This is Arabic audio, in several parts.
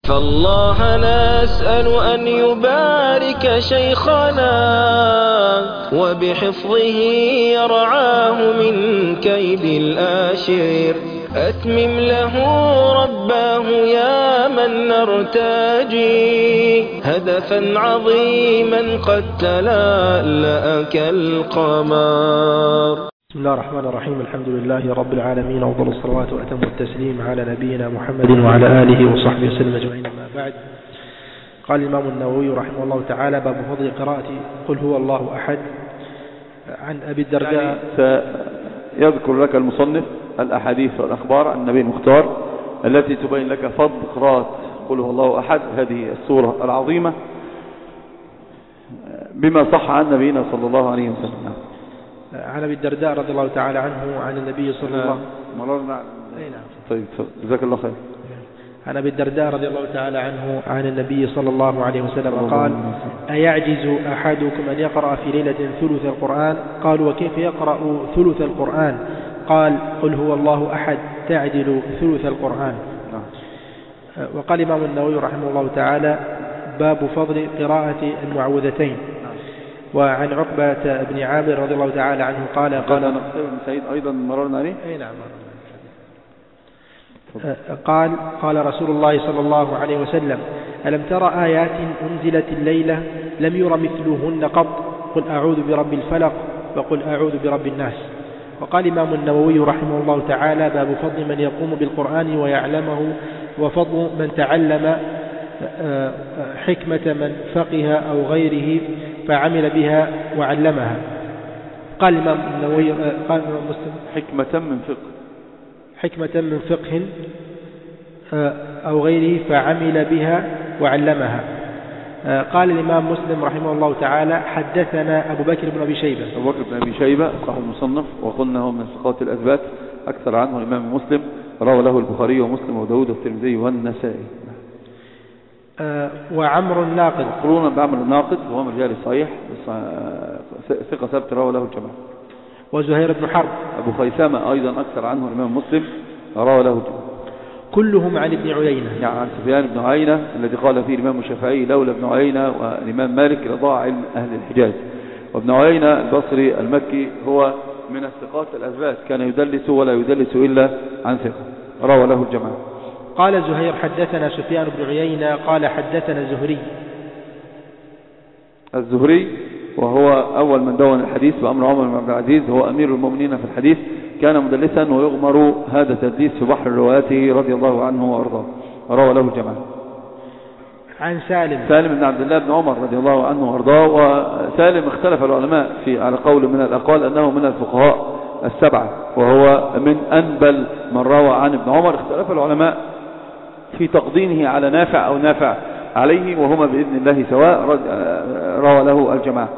فالله نسأل أن يبارك شيخنا وبحفظه يرعاه من كيد الآشر. أتمم له رباه يا من نرتجي هدفا عظيما قد تلألأ كالقمر. بسم الله الرحمن الرحيم. الحمد لله رب العالمين، وأفضل الصلوات وأتم التسليم على نبينا محمد وعلى آله وصحبه وسلم أجمعين. أما بعد، قال الإمام النووي رحمه الله تعالى: باب فضل قراءة قل هو الله أحد. عن أبي الدرداء يذكر لك المصنف الأحاديث والأخبار عن النبي المختار التي تبين لك فضل قراءة قل هو الله أحد، هذه السورة العظيمة، بما صح عن نبينا صلى الله عليه وسلم. عن أبي الدرداء رضي الله تعالى عنه عن النبي صلى الله عليه وسلم. مررنا. طيب، جزاك الله خير. عن أبي الدرداء رضي الله تعالى عنه عن النبي صلى الله عليه وسلم قال: أيعجز أحدكم أن يقرأ في ليلة ثلث القرآن؟ قالوا: وكيف يقرأ ثلث القرآن؟ قال: قل هو الله أحد تعدل ثلث القرآن. وقال الإمام النووي رحمه الله تعالى: باب فضل قراءة المعوذتين. وعن عقبة بن عامر رضي الله تعالى عنه قال بن سعيد أيضا مررنا عليه. نعم. قال رسول الله صلى الله عليه وسلم: ألم ترى آيات أنزلت الليلة لم ير مثلهن قط؟ قل أعوذ برب الفلق وقل أعوذ برب الناس. وقال الإمام النووي رحمه الله تعالى: باب فضل من يقوم بالقرآن ويعلمه، وفضل من تعلم حكمة من فقه أو غيره فعمل بها وعلمها. قال الإمام النووي قال مسلم: حكمة من فقه أو غيره فعمل بها وعلمها. قال الإمام مسلم رحمه الله تعالى: حدثنا أبو بكر بن أبي شيبة صاحب المصنف، وقلنا هو من ثقات الأثبات، أكثر عنه الإمام مسلم، روى له البخاري ومسلم وداود والترمذي والنسائي. وعمر الناقد، يقولون بعمر الناقد وهو من رجال الصحيح، ثقة ثبت، روى له الجماعة. وزهير بن حرب أبو خيثمة أيضا أكثر عنه الإمام مسلم، روى له الجماعة. كلهم عن ابن عيينة، يعني عن سفيان بن عيينة الذي قال فيه الإمام الشافعي: لولا ابن عيينة والإمام مالك لضاع علم أهل الحجاز. وابن عيينة البصري المكي هو من الثقات الأثبات، كان يدلس ولا يدلس إلا عن ثقة، روى له الجماعة. قال زهير: حدثنا سفيان بن عيينة قال حدثنا الزهري وهو أول من دون الحديث بأمر عمر بن عبد العزيز، هو أمير المؤمنين في الحديث، كان مدلسا ويغمر هذا التدليس في بحر رواياته رضي الله عنه وأرضاه، روى له الجماعة. عن سالم بن عبد الله بن عمر رضي الله عنه وأرضاه. وسالم اختلف العلماء على قول من الأقوال أنه من الفقهاء السبعة، وهو من أنبل من روى عن ابن عمر. اختلف العلماء في تقديمه على نافع أو نافع عليه، وهما بإذن الله سواء، روى له الجماعة.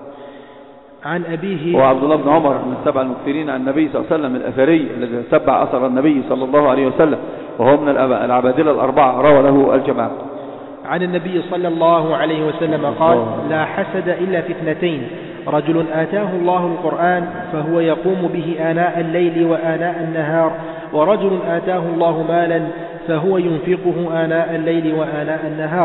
عن أبيه وعبد الله بن عمر من السبع المكثرين عن النبي صلى الله عليه وسلم، الأثري الذي تبع أثر النبي صلى الله عليه وسلم، وهو من العبادلة الأربعة، روى له الجماعة. عن النبي صلى الله عليه وسلم قال: لا حسد إلا في اثنتين: رجل آتاه الله القرآن فهو يقوم به آناء الليل وآناء النهار، ورجل آتاه الله مالا فهو ينفقه آناء الليل وآناء النهار.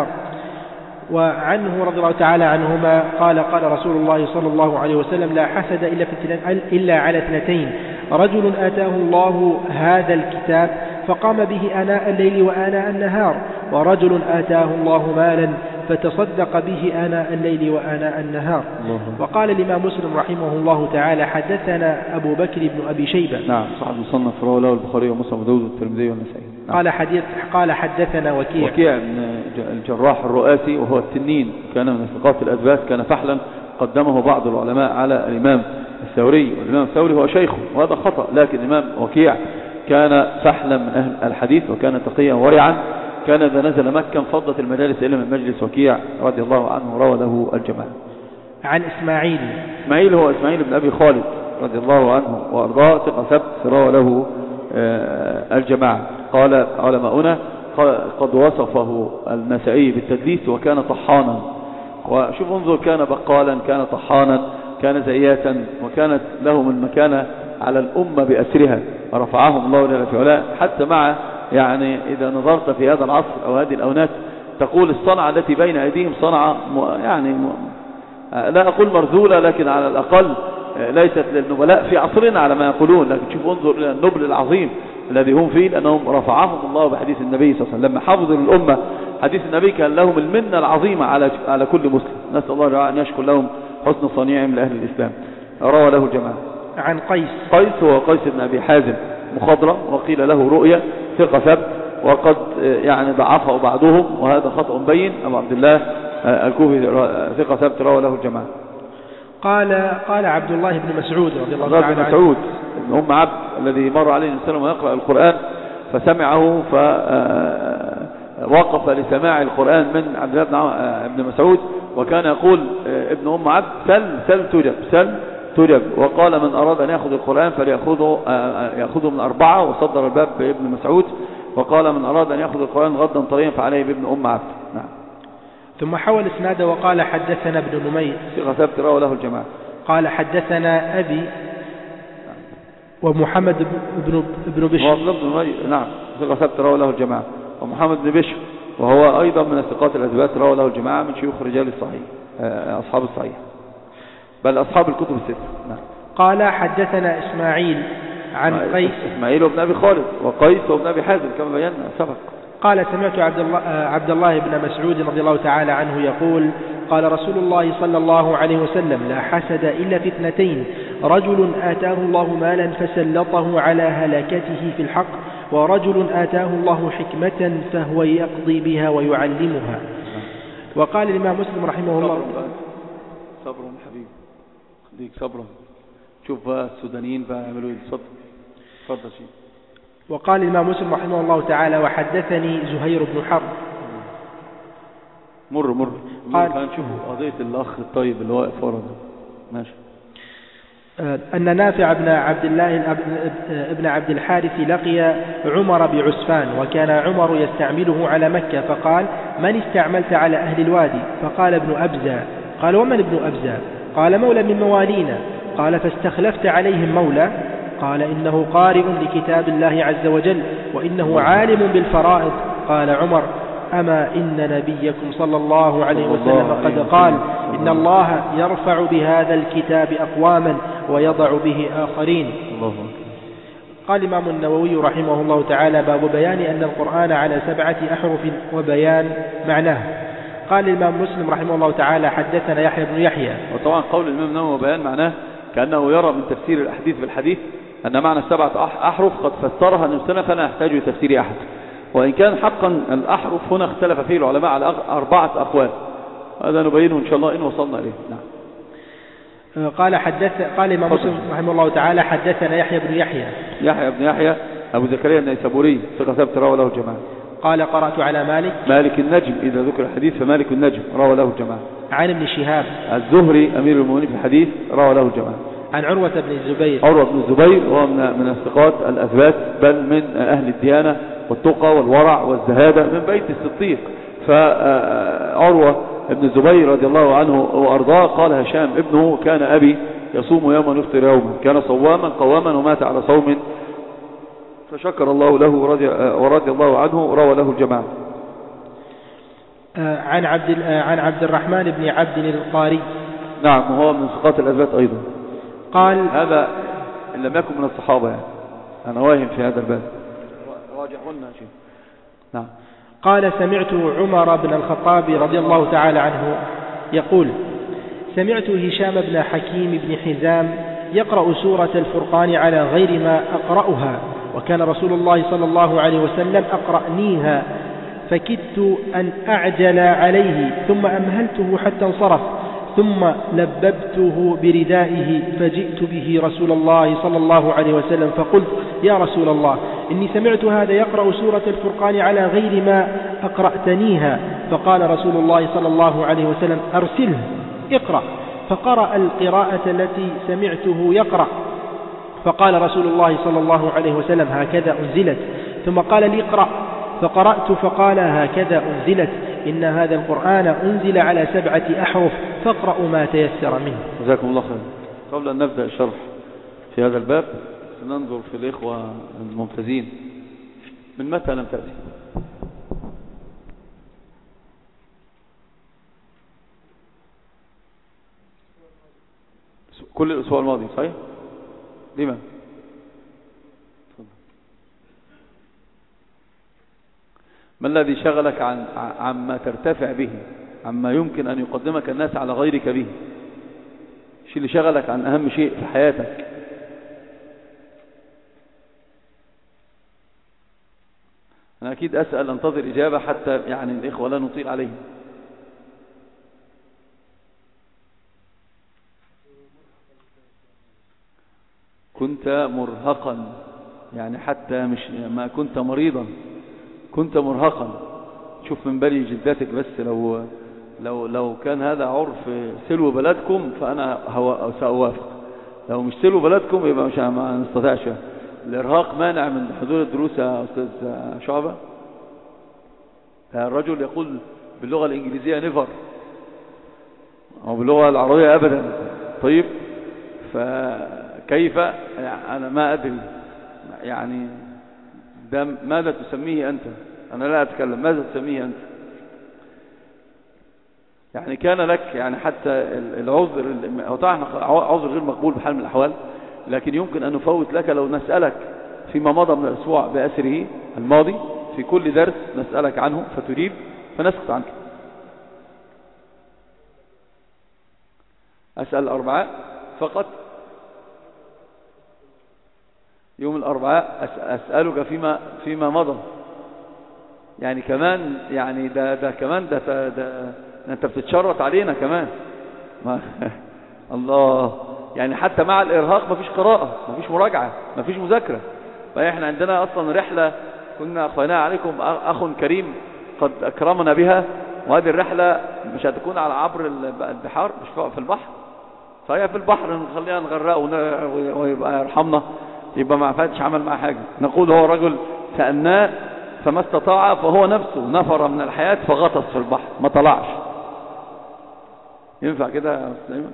وعنه رضي الله تعالى عنهما قال رسول الله صلى الله عليه وسلم: لا حسد إلا على اثنتين: رجل آتاه الله هذا الكتاب فقام به آناء الليل وآناء النهار، ورجل آتاه الله مالا فتصدق به آناء الليل وآناء النهار. وقال الإمام مسلم رحمه الله تعالى: حدثنا أبو بكر بن أبي شيبة. نعم، صاحب المصنف، روى له البخاري ومسلم وداود والترمذي والنسائي. نعم. قال حدثنا وكيع من الجراح الرؤاسي، وهو التنين، كان من ثقات الأثبات، كان فحلا قدمه بعض العلماء على الإمام الثوري، والإمام الثوري هو شيخه، وهذا خطأ، لكن الإمام وكيع كان فحلا من أهل الحديث، وكان تقيا ورعا، كان إذا نزل مكة فضت المجالس إلى من مجلس وكيع رضي الله عنه، روى له الجماعة. عن إسماعيل هو إسماعيل بن أبي خالد رضي الله عنه وأرضاه، ثقة ثبت، روى له الجماعة. قال علماؤنا: قد وصفه النسائي بالتدليس، وكان طحانا. وشوف انظر، كان بقالا، كان طحانا، كان زياتا، وكانت لهم المكانة على الأمة بأسرها، رفعهم الله جل في علاه، حتى مع يعني إذا نظرت في هذا العصر أو هذه الأونات تقول الصنعة التي بين أيديهم صنعة يعني لا أقول مرذولة، لكن على الأقل ليست للنبلاء في عصرنا على ما يقولون. لكن شوف انظر إلى النبل العظيم الذي هم فيه، لأنهم رفعهم الله بحديث النبي صلى الله عليه وسلم. لما حفظوا للأمة حديث النبي كان لهم المنة العظيمة على كل مسلم. نسأل الله أن يشكر لهم حسن صنيعهم لأهل الإسلام. روى له الجماعة. عن قيس هو قيس بن أبي حازم مخضرم، وقيل له رؤيا، ثقة ثبت، وقد يعني ضعفه بعضهم وهذا خطأ بين. أبو عبد الله الكوفي ثقة ثبت، روى له الجماعة. قال عبد الله بن مسعود رضي الله تعالى عنه، مسعود بن أم عبد الذي مر عليه السلام ويقرأ القرآن فسمعه فوقف لسماع القرآن من عبد الله بن مسعود، وكان يقول ابن أم عبد سل تجب، وقال من أراد أن يأخذ القرآن فليأخذه من 4، وصدر الباب بابن مسعود، وقال من أراد أن يأخذ القرآن غدا طريا فعليه بابن أم عبد. نعم. ثم حول اسناده وقال حدثنا ابن نمير ثقة ثبت، روى له الجماعة. قال حدثنا أبي ومحمد بن بشر. نعم ثقة ثبت، روى له الجماعة. ومحمد بن بشر وهو أيضا من الثقات الأثبات، روى له الجماعة من شيوخ رجال الصحيح أصحاب الصحيح بل أصحاب الكتب الستة. نعم. قال حدثنا إسماعيل عن قيس. إسماعيل وابن أبي خالد، وقيس وابن أبي حازم كما بينا سبق. قال سمعت عبد الله بن مسعود رضي الله تعالى عنه يقول قال رسول الله صلى الله عليه وسلم لا حسد إلا في 2: رجل آتاه الله مالا فسلطه على هلكته في الحق، ورجل آتاه الله حكمة فهو يقضي بها ويعلمها. وقال الإمام مسلم رحمه الله صبرهم حبيبي خليك صبرهم. شوف بقى السودانيين بقى يعملوا ايه. اتفضل شيء. وقال الإمام مسلم رحمه الله تعالى وحدثني زهير بن حرب. مر قال نشوف قضية الأخ الطيب اللي واقف ورا ده. ماشي. أن نافع بن عبد الله ابن عبد الحارث لقي عمر بعسفان، وكان عمر يستعمله على مكة، فقال من استعملت على أهل الوادي؟ فقال ابن أبزة. قال ومن ابن أبزة؟ قال مولى من موالينا. قال فاستخلفت عليهم مولى؟ قال إنه قارئ لكتاب الله عز وجل وإنه عالم بالفرائض. قال عمر أما إن نبيكم صلى الله عليه وسلم قد قال إن الله يرفع بهذا الكتاب أقواما ويضع به آخرين. قال الإمام النووي رحمه الله تعالى باب بيان أن القرآن على 7 أحرف وبيان معناه. قال الإمام مسلم رحمه الله تعالى حدثنا يحيى بن يحيى. وطبعا قول الإمام النووي وبيان معناه كأنه يرى من تفسير الأحاديث بالحديث أن معنى 7 أحرف قد فسرها النبي فلا يحتاج لتفسير أحد، وإن كان حقا الأحرف هنا اختلف فيه العلماء على 4 أقوال، هذا نبينه إن شاء الله إن وصلنا إليه. نعم. قال الإمام مسلم رحمه الله تعالى حدثنا يحيى بن يحيى أبو زكريا النيسابوري ثقة ثبت، روى له الجماعة. قال قرأت على مالك النجم، إذا ذكر الحديث فمالك النجم، روى له الجماعة. عن ابن شهاب الزهري أمير المؤمنين في الحديث، روى له الجماعة. عن عروة بن الزبير. وهو من الثقات الأثبات، بل من أهل الديانة والتقى والورع والزهادة، من بيت الصديق. فعروة بن الزبير رضي الله عنه وأرضاه قال هشام ابنه كان أبي يصوم يوما يفطر يوما، كان صواما قواما ومات على صوم فشكر الله له ورضي الله عنه، روى له الجماعة. عن عبد الرحمن بن عبد القاري. نعم وهو من ثقات الأثبات أيضا. قال هذا إن لم يكن من الصحابة، يعني أنا واهم في هذا الباب، راجعونا شيء. نعم. قال سمعت عمر بن الخطاب رضي الله تعالى عنه يقول سمعت هشام بن حكيم بن حزام يقرأ سورة الفرقان على غير ما أقرأها، وكان رسول الله صلى الله عليه وسلم أقرأنيها، فكدت أن أعجل عليه ثم أمهلته حتى انصرف، ثم لببته بردائه فجئت به رسول الله صلى الله عليه وسلم فقلت يا رسول الله إني سمعت هذا يقرأ سورة الفرقان على غير ما أقرأتنيها، فقال رسول الله صلى الله عليه وسلم أرسله اقرأ، فقرأ القراءة التي سمعته يقرأ، فقال رسول الله صلى الله عليه وسلم هكذا أنزلت، ثم قال لي اقرأ، فقرأت فقال هكذا أنزلت، إن هذا القرآن أنزل على 7 أحرف فاقرأوا ما تيسر منه. جزاكم الله خير. قبل أن نبدأ الشرح في هذا الباب ننظر في الإخوة الممتازين من متى لم تأتي؟ كل الأسبوع الماضي صحيح؟ لما؟ ما الذي شغلك عما ترتفع به، عما يمكن أن يقدمك الناس على غيرك به؟ الشيء اللي شغلك عن أهم شيء في حياتك. أنا أكيد أسأل أنتظر إجابة حتى يعني الإخوة لا نطيل عليهم. كنت مرهقا، يعني حتى مش ما كنت مريضا، كنت مرهقا. شوف من بالي جداتك، بس لو كان هذا عرف سلو بلدكم فأنا سأوافق. لو مش سلو بلدكم يبقى مش ما نستطيعش. الإرهاق مانع من حضور الدروس يا أستاذ شعبة. الرجل يقول باللغة الإنجليزية نيفر، أو باللغة العربية أبدا. طيب فكيف؟ أنا ما أدري يعني ده ماذا تسميه أنت؟ أنا لا أتكلم، ماذا تسميه أنت؟ يعني كان لك يعني حتى العذر، هو طبعا عذر غير مقبول بحال من الأحوال، لكن يمكن أن نفوت لك لو نسألك فيما مضى من الأسبوع بأسره الماضي في كل درس نسألك عنه فتجيب فنسكت عنك. أسأل الأربعاء فقط، يوم الأربعاء أسألك فيما مضى، يعني كمان يعني ده كمان ده أنت بتتشرط علينا كمان. الله، يعني حتى مع الإرهاق مفيش قراءة، مفيش مراجعة، مفيش مذاكرة. فإحنا عندنا أصلا رحلة كنا أخواناها عليكم، أخ كريم قد أكرمنا بها، وهذه الرحلة مش هتكون على عبر البحار، مش في البحر، فهي في البحر نخليها نغرقه ويبقى يرحمنا، يبقى ما فاتش عمل معه حاجة. نقول هو رجل سألناه فما استطاع، فهو نفسه نفر من الحياة فغطس في البحر ما طلعش. ينفع كده يا أستاذ أيمن؟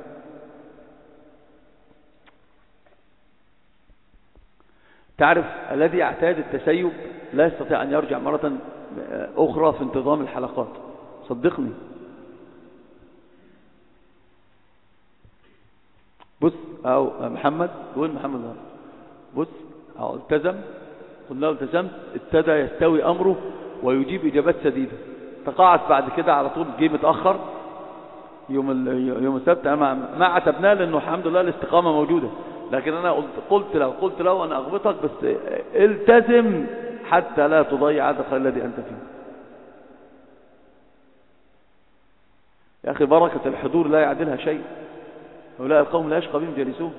تعرف الذي يعتاد التسيب لا يستطيع أن يرجع مرة أخرى في انتظام الحلقات، صدقني. بص أو محمد، وين محمد؟ بص أو التزم، قلنا له التزمت، ابتدى يستوي أمره ويجيب إجابات سديدة. تقاعد بعد كده على طول، جه متأخر يوم السبت، ما عتبناه لأنه الحمد لله الاستقامة موجودة. لكن أنا قلت له أنا أغبطك، بس التزم حتى لا تضيع هذا الخير الذي أنت فيه. يا أخي بركة الحضور لا يعدلها شيء، هؤلاء القوم لا يشقى بهم جالسون.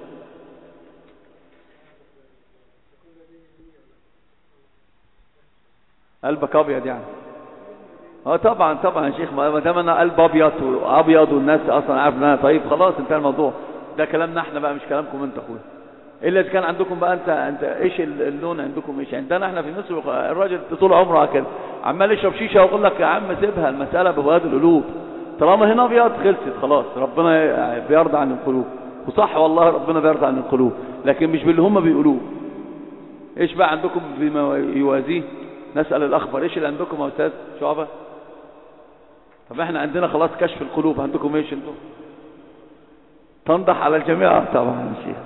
قلبك أبيض يعني؟ طبعا يا شيخ، ما دام أنا قلب أبيض والناس أصلا عارف أنها طيب خلاص انتهى الموضوع. ده كلامنا احنا بقى، مش كلامكم انت اخويا. الا اذا كان عندكم بقى انت ايش اللون عندكم؟ ايش عندنا احنا في مصر؟ الراجل طول عمره كده عمال يشرب شيشه ويقول لك يا عم سيبها، المساله ببواد القلوب. طالما هنا ابيض خلصت خلاص، ربنا بيرضى عن القلوب. وصح والله ربنا بيرضى عن القلوب، لكن مش باللي هم بيقولوه. ايش بقى عندكم بما يوازيه؟ نسال الاخبار ايش اللي عندكم يا استاذ شعبه؟ طب احنا عندنا خلاص كشف القلوب، عندكم ايش انتم؟ تنضح على الجميع طبعا يا شيخ،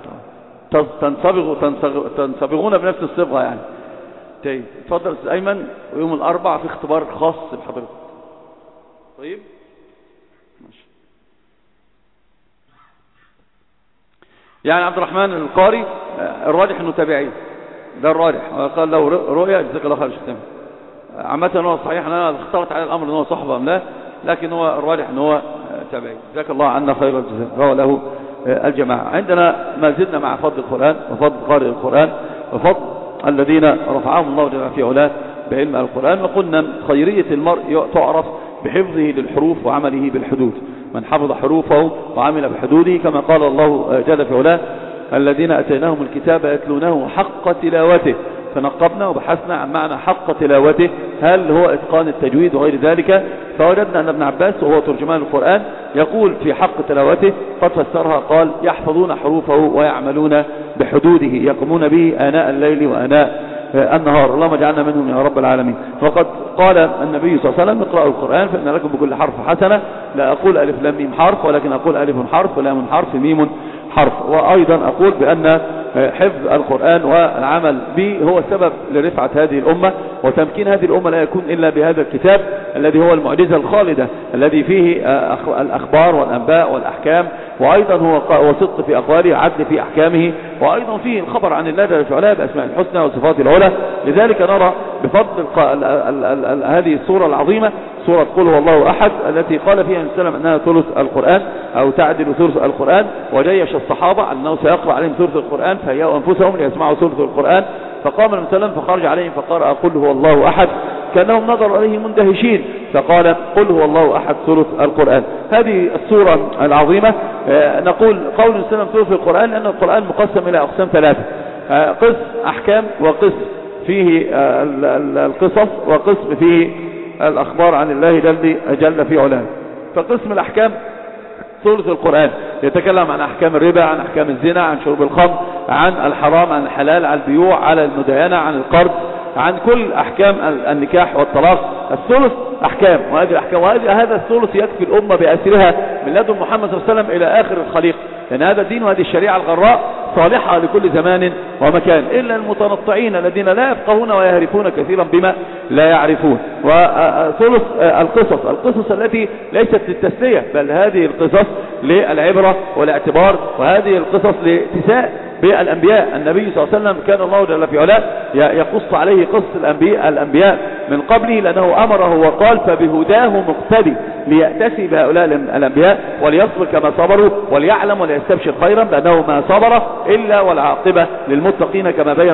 تنصبغون بنفس الصبغه يعني. طيب اتفضل استاذ ايمن، ويوم الاربعاء في اختبار خاص بحضرتك. طيب ماشي. يعني عبد الرحمن القاري الراجح انه تابعي، ده الراجح، قال له رؤيا جزاك الله خير شتم. عامه هو صحيح انا اخترت على الامر ان هو صحبه ام لا، لكن هو الراجح ان هو تابعي. جزاك الله عنا خير الجزاء، روى له الجماعة. عندنا ما زلنا مع فضل القرآن وفضل قارئ القرآن وفضل الذين رفعهم الله جل في علاه بعلم القرآن. وقلنا خيرية المرء تعرف بحفظه للحروف وعمله بالحدود. من حفظ حروفه وعمل بحدوده كما قال الله جل في علاه الذين أتيناهم الكتاب يتلونه حق تلاوته. فنقبنا وبحثنا عن معنى حق تلاوته، هل هو إتقان التجويد وغير ذلك؟ فوجدنا أن ابن عباس وهو ترجمان القرآن يقول في حق تلاوته قد فسرها قال يحفظون حروفه ويعملون بحدوده، يقومون به آناء الليل وآناء النهار. اللهم اجعلنا منهم يا رب العالمين. وقد قال النبي صلى الله عليه وسلم اقرأوا القرآن فإن لكم بكل حرف حسنة، لا أقول ألف لام ميم حرف، ولكن أقول ألف حرف ولام حرف ميم حرف. وأيضا أقول بأن حفظ القرآن والعمل به هو سبب لرفعة هذه الأمة وتمكين هذه الأمة، لا يكون إلا بهذا الكتاب الذي هو المعجزة الخالدة الذي فيه الأخبار والأنباء والأحكام، وأيضا هو صدق في أقواله، عدل في أحكامه، وأيضا فيه الخبر عن الله جل وعلا بأسماء الحسنى وصفات العلى. لذلك نرى بفضل هذه السورة العظيمة سورة قل هو الله أحد التي قال فيها النبي صلى الله عليه وسلم أنها ثلث القرآن أو تعدل ثلث القرآن، وجيش الصحابة أنه سيقرأ عليهم ثلث القرآن فهيأوا أنفسهم ليسمعوا ثلث القرآن، فقام النبي صلى الله عليه وسلم فخرج عليهم فقرأ قل هو الله أحد، كأنهم نظروا عليه مندهشين، فقال قل هو الله أحد ثلث القرآن. هذه السورة العظيمة نقول قول النبي صلى الله عليه وسلم ثلث القرآن لأن القرآن مقسم إلى أقسام ثلاثة، قسم أحكام، وقسم فيه القصص، وقسم فيه الأخبار عن الله جل في علاه. فقسم الأحكام ثلث القرآن يتكلم عن أحكام الربا، عن أحكام الزنا، عن شرب الخمر، عن الحرام، عن الحلال، عن البيوع، على المداينة، عن القرض، عن كل أحكام النكاح والطلاق. الثلث أحكام، وهذه الأحكام هذا الثلث يكفي الأمة بأسرها من لدن محمد صلى الله عليه وسلم إلى آخر الخليقة، لأن هذا الدين وهذه الشريعة الغراء صالحة لكل زمان ومكان، إلا المتنطعين الذين لا يفقهون ويهرفون كثيرا بما لا يعرفون. وثلث القصص التي ليست للتسلية، بل هذه القصص للعبرة والاعتبار، وهذه القصص لاتساء بالأنبياء. النبي صلى الله عليه وسلم كان الله جل في علاه يقص عليه قصة الأنبياء من قبله، لأنه أمره وقال فبهداه مقتدي ليأتسي بهؤلاء الأنبياء وليصبر كما صبروا وليعلم وليستبشر خيرا، لأنه ما صبر إلا والعاقبة للمتقين كما بين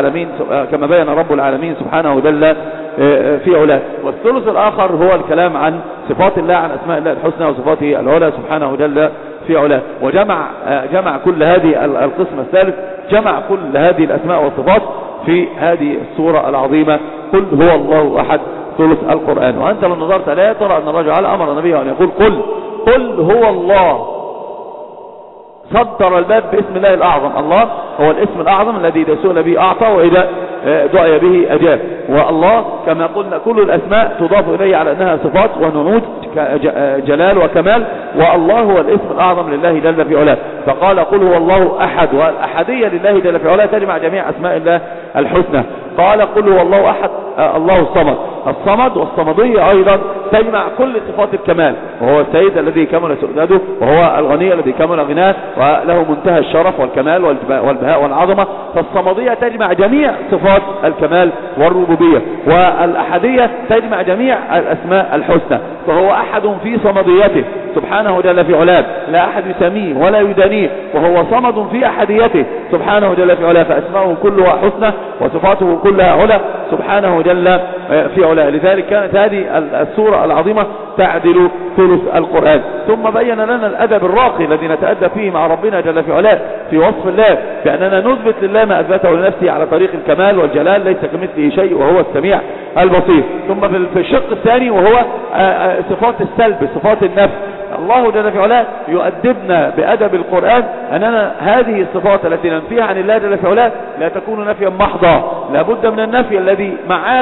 رب العالمين سبحانه وجل في علاه. والثلث الآخر هو الكلام عن صفات الله، عن أسماء الله الحسنى وصفاته العلى سبحانه وجل في علاه، وجمع كل هذه القسم الثالث، جمع كل هذه الأسماء والصفات في هذه السورة العظيمة قل هو الله أحد ثلث القرآن. وأنت لو نظرت لا ترى أن الرجل على أمر النبي أن يقول قل هو الله، صدر الباب باسم الله الأعظم. الله هو الاسم الأعظم الذي إذا سئل به أعطى وإذا دعي به أجاب. والله كما قلنا كل الأسماء تضاف إليه على أنها صفات ونعود جلال وكمال، والله هو الاسم الأعظم لله جل في علاه. فقال قل هو الله أحد، والأحدية لله جل في علاه تجمع جميع أسماء الله الحسنى. قال قل هو الله أحد الله الصمد والصمدية أيضا تجمع كل صفات الكمال، وهو السيد الذي كمل سؤدده، وهو الغني الذي كمل غناه، وله منتهى الشرف والكمال والبهاء والعظمة. فالصمدية تجمع جميع صفات الكمال والربوبية، والأحدية تجمع جميع الأسماء الحسنى. فهو أحد في صمديته سبحانه جل في علاه، لا أحد يسميه ولا يدانيه، وهو صمد في أحديته سبحانه جل في علاه، فأسماؤه كلها حسنى وصفاته كلها علا سبحانه جل في علاه. لذلك كانت هذه السورة العظيمة تعدل ثلث القرآن. ثم بين لنا الأدب الراقي الذي نتأدب فيه مع ربنا جل في علاه في وصف الله، بأننا نثبت لله ما أثبته لنفسه على طريق الكمال والجلال، ليس كمثله شيء وهو السميع البصير. ثم في الشق الثاني وهو صفات السلب، صفات النفس، الله جل في علاه يؤدبنا بأدب القرآن أننا هذه الصفات التي ننفيها عن الله جل في علاه لا تكون نفيا محضا، لابد من النفي الذي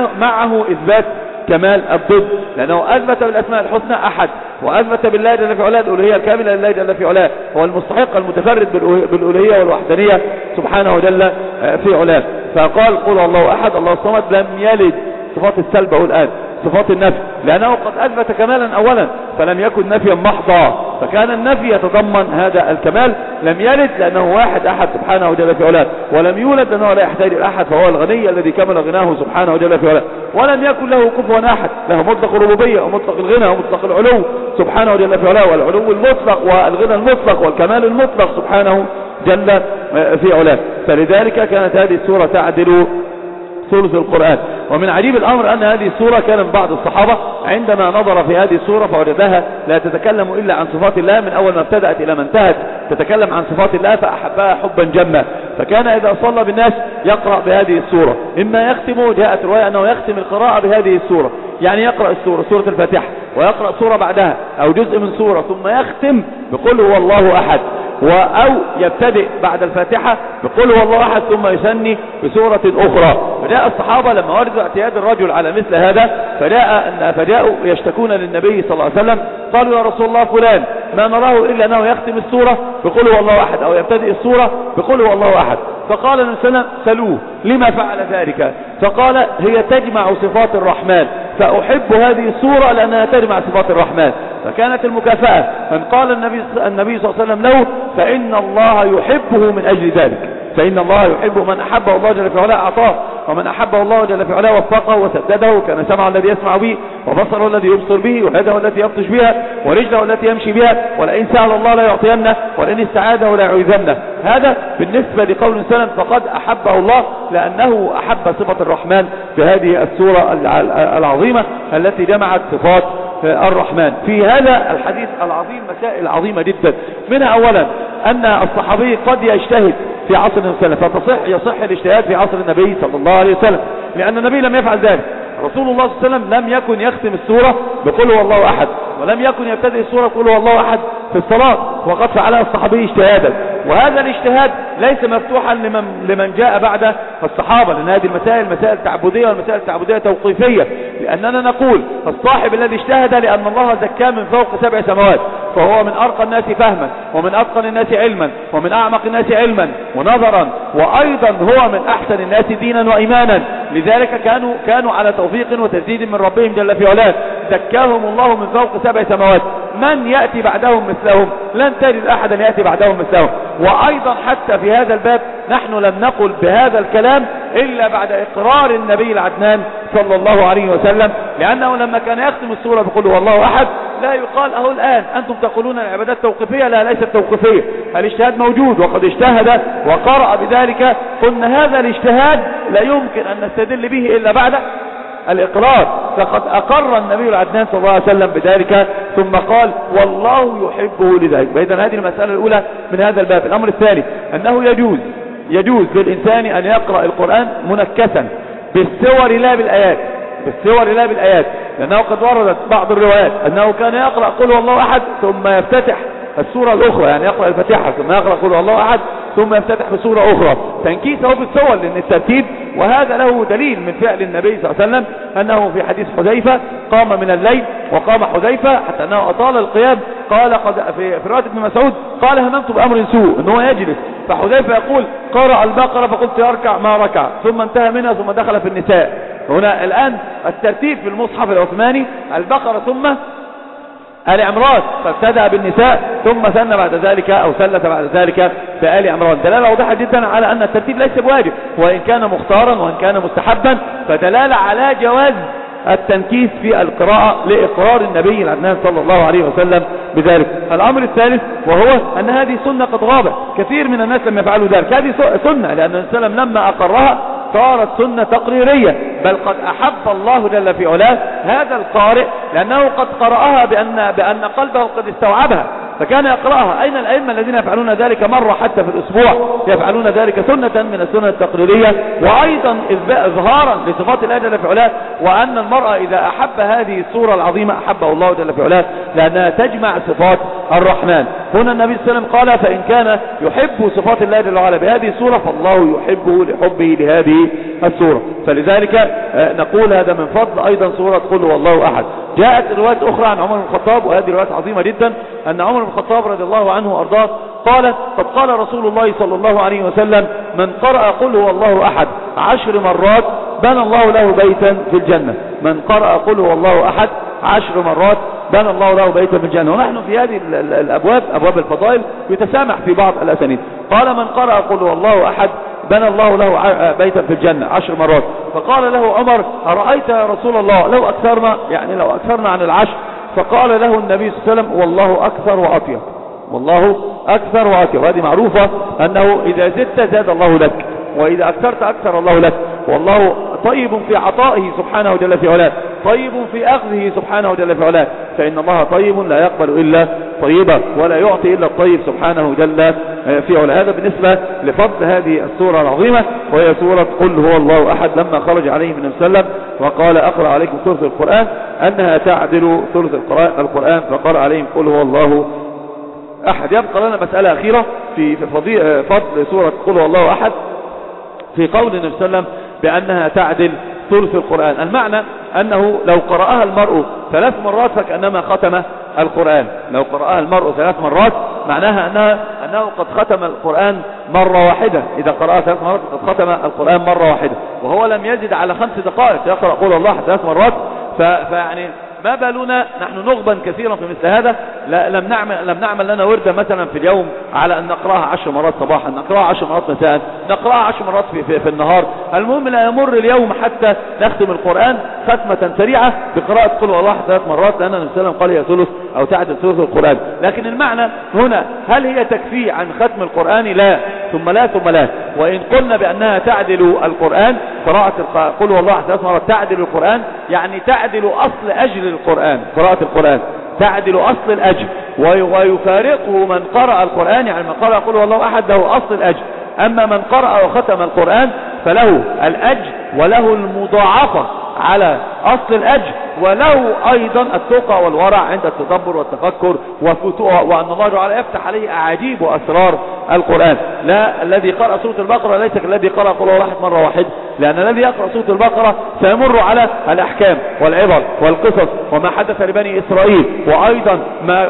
معه إثبات كمال الضد، لأنه أثبت بالأسماء الحسنى أحد، وأثبت بالله جل في علاه الألوهية الكاملة لله جل في علاه، هو المستحق المتفرد بالألوهية والوحدانية سبحانه جل في علاه. فقال قل الله أحد الله الصمد، لم يلد، صفات السلب الآن صفات النفي، لأنه قد أثبت كمالا أولا فلم يكن نفيا محضا، فكان النفي يتضمن هذا الكمال. لم يلد لأنه واحد أحد سبحانه جل في علاه، ولم يولد لأنه لا يحتاج الأحد، فهو الغني الذي كمل غناه سبحانه جل في علاه، ولم يكن له كفوا أحد، له مطلق الربوبية ومطلق الغنى ومطلق العلو سبحانه جل في علاه، والعلو المطلق والغنى المطلق والكمال المطلق سبحانه جل في علاه. فلذلك كانت هذه السورة تعدل ثلث القرآن. ومن عجيب الأمر أن هذه السورة كان بعض الصحابة عندما نظر في هذه السورة فوجدها لا تتكلم إلا عن صفات الله من أول ما ابتدأت إلى ما انتهت، تتكلم عن صفات الله فأحبها حبا جما، فكان إذا صلى بالناس يقرأ بهذه السورة، إما يختم، جاءت رواية أنه يختم القراءة بهذه السورة، يعني يقرأ سورة الفاتحة ويقرأ سورة بعدها أو جزء من سورة ثم يختم بقول هو الله أحد. أو يبتدئ بعد الفاتحة بقول هو الله أحد ثم يثني بسورة أخرى. فجاء الصحابة لما وردوا اعتياد الرجل على مثل هذا فجاءوا يشتكون للنبي صلى الله عليه وسلم، قالوا يا رسول الله فلان ما نراه إلا أنه يختم السورة بقول هو الله أحد أو يبتدئ السورة بقول هو الله أحد. فقال النبي صلى الله عليه وسلم سلوه لما فعل ذلك؟ فقال هي تجمع صفات الرحمن فأحب هذه السورة لأنها تجمع صفات الرحمن. فكانت المكافأة من قال النبي صلى الله عليه وسلم له فإن الله يحبه من أجل ذلك، فإن الله يحبه، من أحبه الله جل في علاه أعطاه، ومن أحبه الله جل في علاه وفقه وسدده، كان سمعه الذي يسمع به وبصره الذي يبصر به ويده التي يبطش بها ورجله التي يمشي بها، ولئن سأل الله لا يعطينه ولئن استعاذه لا يعيذنه. هذا بالنسبة لقول سلم فقد أحبه الله لأنه أحب صفة الرحمن في هذه السورة العظيمة التي جمعت صفات الرحمن. في هذا الحديث العظيم مسائل عظيمة جدا، منها أولا أن الصحابي قد يجتهد في عصر النبي صلى الله عليه وسلم، يصح الاجتهاد في عصر النبي صلى الله عليه وسلم، لأن النبي لم يفعل ذلك. رسول الله صلى الله عليه وسلم لم يكن يختم السورة بقول هو الله أحد، ولم يكن يبتدئ السورة بقول هو الله أحد في الصلاة، وقد فعلها الصحابي اجتهادا. وهذا الاجتهاد ليس مفتوحا لمن جاء بعد الصحابة، لأن هذه المسائل مسائل تعبدية، والمسائل التعبدية توقيفية، لأننا نقول الصاحب الذي اجتهد لأن الله زكاه من فوق 7 سماوات، فهو من أرقى الناس فهما ومن أتقن الناس علما ومن أعمق الناس علما ونظرا، وأيضا هو من أحسن الناس دينا وإيمانا. لذلك كانوا على توفيق وتسديد من ربهم جل في علاه، زكاهم الله من فوق 7 سماوات. من يأتي بعدهم مثلهم؟ لن تجد أحدا يأتي بعدهم مثلهم. وأيضا حتى في هذا الباب نحن لم نقل بهذا الكلام إلا بعد إقرار النبي العدنان صلى الله عليه وسلم، لأنه لما كان يختم السورة بقول هو الله أحد لا يقال أهو الآن أنتم تقولون العبادات توقيفية، لا ليست توقيفية، الاجتهاد موجود وقد اجتهد وقرأ بذلك. قلنا هذا الاجتهاد لا يمكن أن نستدل به إلا بعد الإقرار، فقد أقر النبي العدنان صلى الله عليه وسلم بذلك ثم قال والله يحبه لذلك. فإذا هذه المسألة الأولى من هذا الباب. الأمر الثاني أنه يجوز للإنسان أن يقرأ القرآن منكسا بالسور لا بالآيات، بالسور لا بالآيات، لأنه قد وردت بعض الروايات أنه كان يقرأ قل هو الله أحد ثم يفتتح السورة الأخرى، يعني يقرأ الفاتحة ثم يقرأ قل هو الله أحد ثم يفتتح بسورة أخرى، تنكيسه بالسور لأن الترتيب. وهذا له دليل من فعل النبي صلى الله عليه وسلم، أنه في حديث حذيفة قام من الليل وقام حذيفة حتى أنه أطال القيام، قال قد في رواية ابن مسعود قال هممت بأمر سوء أنه يجلس، فحذيفة يقول قرأ البقرة فقلت يركع ما ركع ثم انتهى منها ثم دخل في النساء. هنا الآن الترتيب في المصحف العثماني البقرة ثم آل عمران، فابتدأ بالنساء ثم ثنى بعد ذلك أو ثلث بعد ذلك في آل عمران، دلالة واضحة جدا على أن الترتيب ليس بواجب، وإن كان مختارا وإن كان مستحبا فدلالة على جواز التنكيس في القراءة لإقرار النبي العدنان صلى الله عليه وسلم بذلك. الأمر الثالث وهو أن هذه سنة قد غابت، كثير من الناس لم يفعلوا ذلك، هذه سنة لأن النبي صلى الله عليه وسلم لما أقرها صارت سنة تقريرية، بل قد أحب الله جل في علاه هذا القارئ لأنه قد قرأها بأن قلبه قد استوعبها فكان يقرأها. أين الأئمة الذين يفعلون ذلك مرة حتى في الأسبوع؟ يفعلون ذلك سنة من السنة التقريرية، وأيضا إظهارا لصفات الله جل في علاه، وأن المرأة إذا أحب هذه السورة العظيمة أحبه الله جل في علاه لأنها تجمع صفات الرحمن. هنا النبي صلى الله عليه وسلم قال فإن كان يحب صفات الله جل وعلا بهذه السورة فالله يحبه لحبه لهذه السورة. فلذلك نقول هذا من فضل أيضا سورة قل هو الله أحد. جاءت روايات أخرى عن عمر بن الخطاب، وهذه روايات عظيمة جدا، أن عمر بن الخطاب رضي الله عنه وأرضاه قال قد قال رسول الله صلى الله عليه وسلم من قرأ قل هو الله أحد 10 مرات بنى الله له بيتا في الجنة. من قرأ قل هو الله أحد 10 مرات بنى الله له بيتا في الجنة. ونحن في هذه الأبواب أبواب الفضائل يتسامح في بعض الأسانيد، قال من قرأ قل هو الله أحد بنى الله له بيتا في الجنة 10 مرات. فقال له عمر أرأيت يا رسول الله لو أكثرنا عن 10؟ فقال له النبي صلى الله عليه وسلم والله أكثر وأطيب، والله أكثر وأطيب. هذه معروفة أنه إذا زدت زاد الله لك، وإذا أكثرت أكثر الله لك، والله طيب في عطائه سبحانه جل في علاه، طيب في أخذه سبحانه جل في علاه، فإن الله طيب لا يقبل إلا طيبا ولا يعطي إلا الطيب سبحانه جل في علاه. هذا بالنسبة لفضل هذه السورة العظيمة، وهي سورة قل هو الله أحد. لما خرج عليه من وسلم وقال أقرأ عليكم ثلث القرآن أنها تعدل ثلث القرآن، فقرأ عليهم قل هو الله أحد. يبقى لنا مسألة أخيرة في فضل سورة قل هو الله أحد، في قول النبي صلى الله عليه وسلم بأنها تعدل ثلث القرآن. المعنى أنه لو قرأها المرء 3 مرات فكأنما ختم القرآن. لو قرأها المرء 3 مرات معناها أنه قد ختم القرآن مرة واحدة. إذا قرأها 3 مرات قد ختم القرآن مرة واحدة، وهو لم يزد على 5 دقائق يقرأ قول الله 3 مرات. فيعني ما بالنا نحن نغبن كثيرا في مثل هذا. لم نعمل لنا وردة مثلا في اليوم على أن نقرأها 10 مرات صباحا، نقرأها 10 مرات مساء، نقرأها 10 مرات في النهار. المهم لا يمر اليوم حتى نختم القرآن ختمة سريعة بقراءة قل هو الله 3 مرات، لأن النبي صلى الله عليه وسلم قال هي ثلث أو تعدل ثلث القرآن. لكن المعنى هنا هل هي تكفي عن ختم القرآن؟ لا، ثم لا ثم لا. وإن قلنا بأنها تعدل القرآن، قراءة قل هو الله 3 مرات تعدل القرآن، يعني تعدل أصل أجل القرآن. قراءة القرآن تعدل أصل الأجر، ويفارقه من قرأ القرآن، يعني من قرأ قل هو الله أحد له أصل الأجر. أما من قرأ وختم القرآن فله الأجر وله المضاعفة على أصل الأجر، وله أيضا التقى والورع عند التدبر والتفكر وأن الله تعالى يفتح عليه أعاجيب وأسرار القرآن. لا الذي قرأ سورة البقرة ليس كالذي قرأ قل هو الله مرة واحدة، لأن الذي يقرأ سورة البقرة سيمر على الأحكام والعبر والقصص وما حدث لبني إسرائيل، وأيضا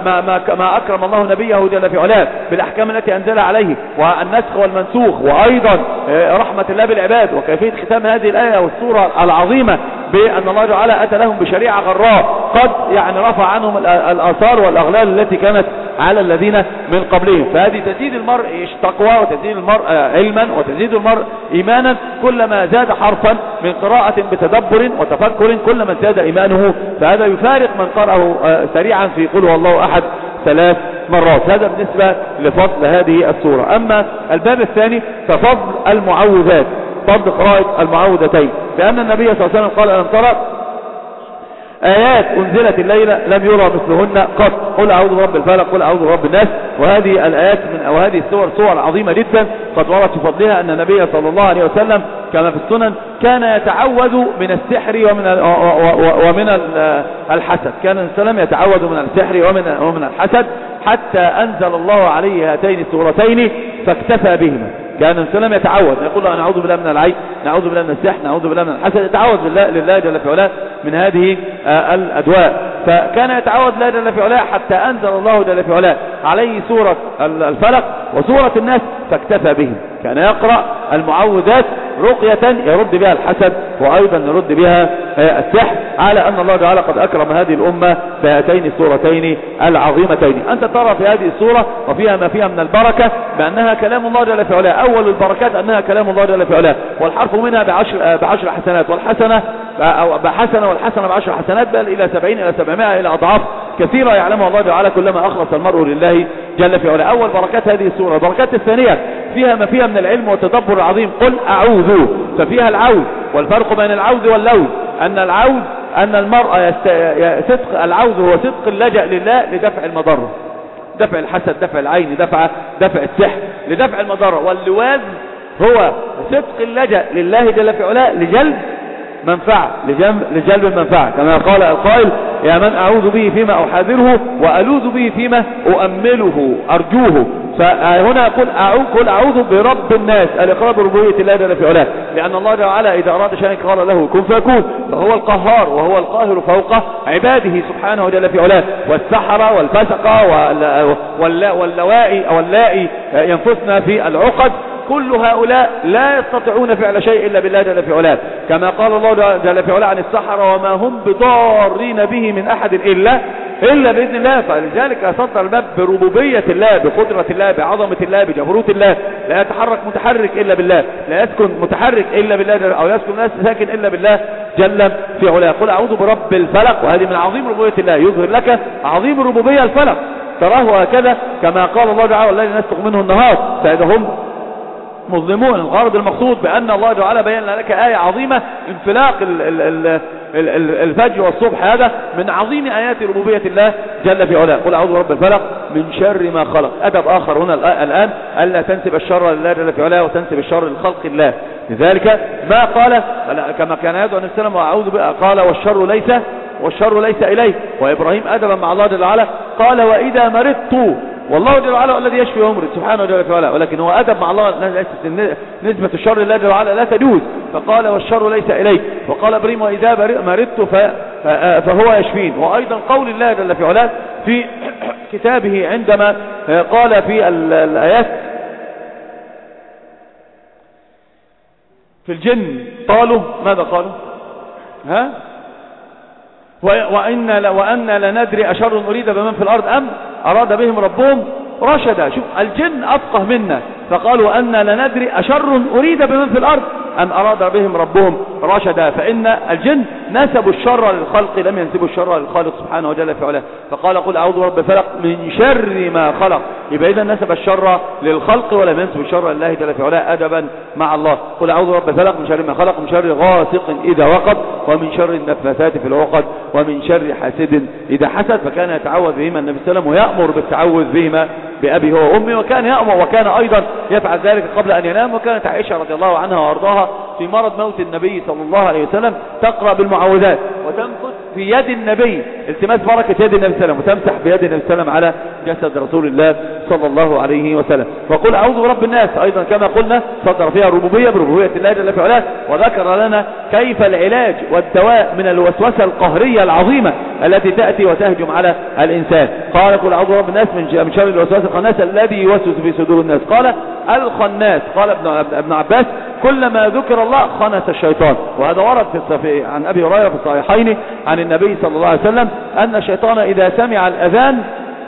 ما أكرم الله نبيه جل في علاه بالأحكام التي أنزل عليه، والنسخ والمنسوخ، وأيضا رحمة الله بالعباد، وكيفية ختام هذه الآية والسورة العظيمة بأن الله تعالى أتى لهم بشريعة غراء قد يعني رفع عنهم الآثار والأغلال التي كانت على الذين من قبلهم. فهذه تزيد المرء تقوى، وتزيد المرء علما، وتزيد المرء إيمانا. كلما زاد حرفا من قراءة بتدبر وتفكر كلما زاد إيمانه. فهذا يفارق من قرأه سريعا في قل هو الله أحد 3 مرات. هذا بالنسبة لفضل هذه السورة. أما الباب الثاني ففضل المعوذات، فضل قراءة المعوذتين، لأن النبي صلى الله عليه وسلم قال: ألم ترى آيات أنزلت الليلة لم يرى مثلهن قط، قل أعوذ برب الفلق، قل أعوذ برب الناس. وهذه الآيات وهذه السور صور عظيمة جدا قد ورد في فضلها أن النبي صلى الله عليه وسلم كما في السنن كان يتعوذ من السحر ومن الحسد. كان السلام يتعوذ من السحر ومن الحسد حتى أنزل الله عليه هاتين السورتين فاكتفى بهما. كان السلام يتعوذ يقول له: أنا أعوذ بالله من العين، نعوذ بالله من السحر، نعوذ بالله من الحسد. يتعوذ لله جل في علاه من هذه الأدواء. فكان يتعوذ لله جل في علاه حتى أنزل الله جل في علاه عليه سورة الفلق وسورة الناس فاكتفى بهم. كان يقرأ المعوذات رقية يرد بها الحسد وأيضا يرد بها السحر، على أن الله تعالى قد أكرم هذه الأمة بهاتين السورتين العظيمتين. أنت ترى في هذه السورة وفيها ما فيها من البركة بأنها كلام الله جل في علاه. أول البركات أنها كلام الله جل في علاه، والحرف منها بعشر حسنات، والحسنة أو بحسنة، والحسنة بعشر حسنات، بل إلى 70 إلى 700 إلى أضعاف كثيرة يعلمها الله تعالى كلما أخلص المرء لله جل في علاه. أول بركات هذه السورة. البركات الثانية فيها ما فيها من العلم والتدبر العظيم. قل أعوذ، ففيها العوذ، والفرق بين العوذ واللوذ أن العوذ أن المرء صدق العوذ هو صدق اللجأ لله لدفع المضرة، دفع الحسد، دفع العين، دفع السحر، لدفع المضرة. واللواذ هو صدق اللجأ لله جل في علاه لجلب منفعة، لجلب المنفعة، كما قال القائل: يا من أعوذ به فيما أحاذره وألوذ به فيما أؤمله أرجوه. فهنا يقول أعوذ برب الناس، الإقرار بربوبية الله جل في علاه، لأن الله تعالى إذا أراد شيئا قال له كن فيكون، فهو القهار وهو القاهر فوق عباده سبحانه جل في علاه. والسحرة والفسقة واللائي ينفثن في العقد، كل هؤلاء لا يستطيعون فعل شيء إلا بالله جل في علاه، كما قال الله جل في علاه عن السحرة: وما هم بضارين به من أحد إلا بإذن الله. فلذلك صدر الباب بربوبية الله، بقدرة الله، بعظمة الله، بجبروت الله. لا يتحرك متحرك إلا بالله، لا يسكن متحرك إلا بالله، أو يسكن ناس ساكن إلا بالله جل في علاه. قل أعوذ برب الفلق، وهذه من عظيم ربوبية الله، يظهر لك عظيم الربوبية الفلق، تراه هكذا كما قال الله تعالى: والليل نسلك منه النهار فإذا هم مظلمون. الغرض المقصود بأن الله تعالى بيّن لك آية عظيمة، انفلاق الفجر والصبح، هذا من عظيم آيات ربوبية الله جل في علاه. قل أعوذ برب الفلق من شر ما خلق. أدب آخر هنا الآن ألا تنسب الشر لله جل في علاه وتنسب الشر لخلق الله. لذلك ما قال كما كان يدعو النبي صلى الله عليه وسلم: قال والشر ليس إليه. وإبراهيم أدبا مع الله جل وعلا قال: وإذا مرضت والله جل وعلا الذي يشفي ويمرض سبحانه جل وعلا، ولكن هو أدب مع الله نسبة الشر لله جل وعلا لا تجوز، فقال والشر ليس إليك، وقال إبراهيم وإذا مرضت فهو يشفين. وأيضا قول الله جل في علاه في كتابه عندما قال في الآيات في الجن قالوا ماذا قالوا وأن لندري أشر أريد بمن في الأرض أم أراد بهم ربهم رشدا. شوف الجن أفقه منا، فقالوا أن لندري أشر أريد بمن في الأرض أم أراد بهم ربهم رشدا، فإن الجن نسبوا الشر للخلق لم ينسبوا الشر للخالق سبحانه وجل في علاه، فقال قل أعوذ برب الفلق من شر ما خلق، يبقى إذا نسب الشر للخلق ولم ينسب الشر لله جل في علاه أدبا مع الله. قل أعوذ برب الفلق من شر ما خلق، من شر غاسق إذا وقب، ومن شر النفاثات في العقد، ومن شر حاسد إذا حسد. فكان يتعوذ بهما النبي صلى الله عليه وسلم ويأمر بالتعوذ بهما بأبي هو وأمي، وكان يأمر وكان أيضا يفعل ذلك قبل أن ينام. وكانت عائشة رضي الله عنها وأرضاها في مرض موت النبي صلى الله عليه وسلم تقرأ بالمعوذات وتنفث في يد النبي التماس بركة يد النبي صلى الله عليه وسلم، وتمسح بيد النبي صلى الله عليه وسلم على جسد رسول الله صلى الله عليه وسلم. وقل أعوذ برب الناس أيضا كما قلنا صدر فيها الربوبية بربوبية الله جل في علاه، وذكر لنا كيف العلاج والدواء من الوسوسة القهرية العظيمة التي تأتي وتهجم على الإنسان. قال قل أعوذ برب الناس من شر الوسواس الخناس الذي يوسوس في صدور الناس. قال الخناس، قال ابن عباس كلما ذكر الله خنس الشيطان. وهذا ورد عن أبي هريرة في الصحيحين عن النبي صلى الله عليه وسلم أن الشيطان إذا سمع الأذان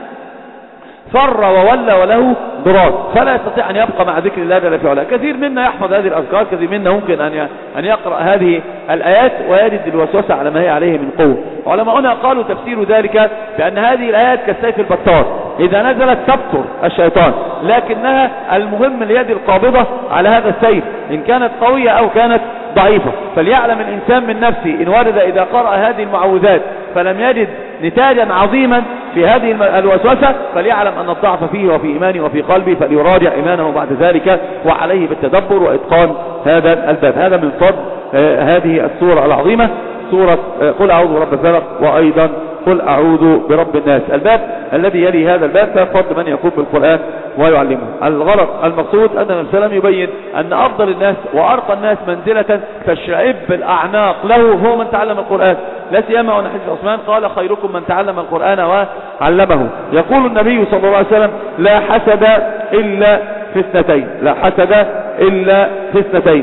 فر وولى وله ضرار، فلا يستطيع أن يبقى مع ذكر الله جل في علاه. كثير منا يحفظ هذه الأذكار، كثير منا ممكن أن يقرأ هذه الآيات ويجد الوسوسة على ما هي عليه من قوة. علماؤنا قالوا تفسير ذلك بأن هذه الآيات كالسيف البتار، إذا نزلت تبتر الشيطان، لكنها المهم اليد القابضة على هذا السيف إن كانت قوية أو كانت ضعيفة. فليعلم الإنسان من نفسه إن ورد إذا قرأ هذه المعوذات فلم يجد نتاجا عظيما في هذه الوسوسة، فليعلم أن الضعف فيه وفي إيمانه وفي قلبه، فليراجع إيمانه بعد ذلك، وعليه بالتدبر وإتقان هذا الباب. هذا من فضل هذه السورة العظيمة، سورة قل أعوذ برب الفلق، وأيضا قل أعوذ برب الناس. الباب الذي يلي هذا الباب باب فضل من يقوم بالقرآن ويعلمه. الغرض المقصود أن النبي صلى الله عليه وسلم يبين أن أفضل الناس وأرقى الناس منزلة تشعب الأعناق له هو من تعلم القرآن، لا سيما وأن حديث عثمان قال خيركم من تعلم القرآن وعلمه. يقول النبي صلى الله عليه وسلم لا حسد إلا في اثنتين، لا حسد إلا في اثنتين.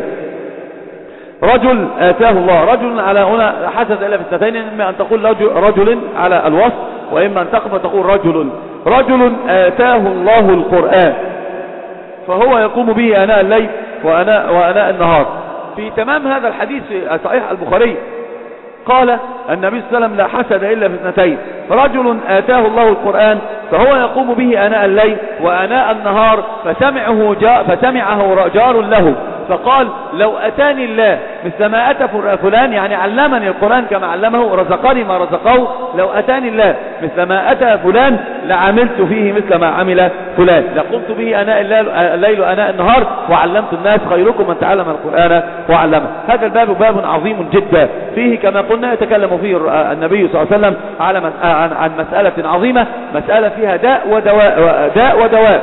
رجل آتاه الله، رجل على هنا حسد إلا في اثنتين، إما أن تقول رجل على الوصف، وإما أن تقول رجل آتاه الله القرآن فهو يقوم به آناء الليل وآناء النهار. في تمام هذا الحديث في صحيح البخاري قال النبي صلى الله عليه وسلم لا حسد إلا في اثنتين، رجل آتاه الله القرآن فهو يقوم به آناء الليل وآناء النهار فسمعه جار له فقال لو أتاني الله مثل ما أتى فلان، يعني علمني القرآن كما علمه، رزقني ما رزقه، لو أتاني الله مثل ما أتى فلان لعملت فيه مثل ما عمل فلان، لقمت به آناء الليل وآناء النهار وعلمت الناس، خيركم من تعلم القرآن وعلمه. هذا الباب باب عظيم جدا، فيه كما قلنا يتكلم فيه النبي صلى الله عليه وسلم عن مسألة عظيمة، مسألة فيها داء ودواء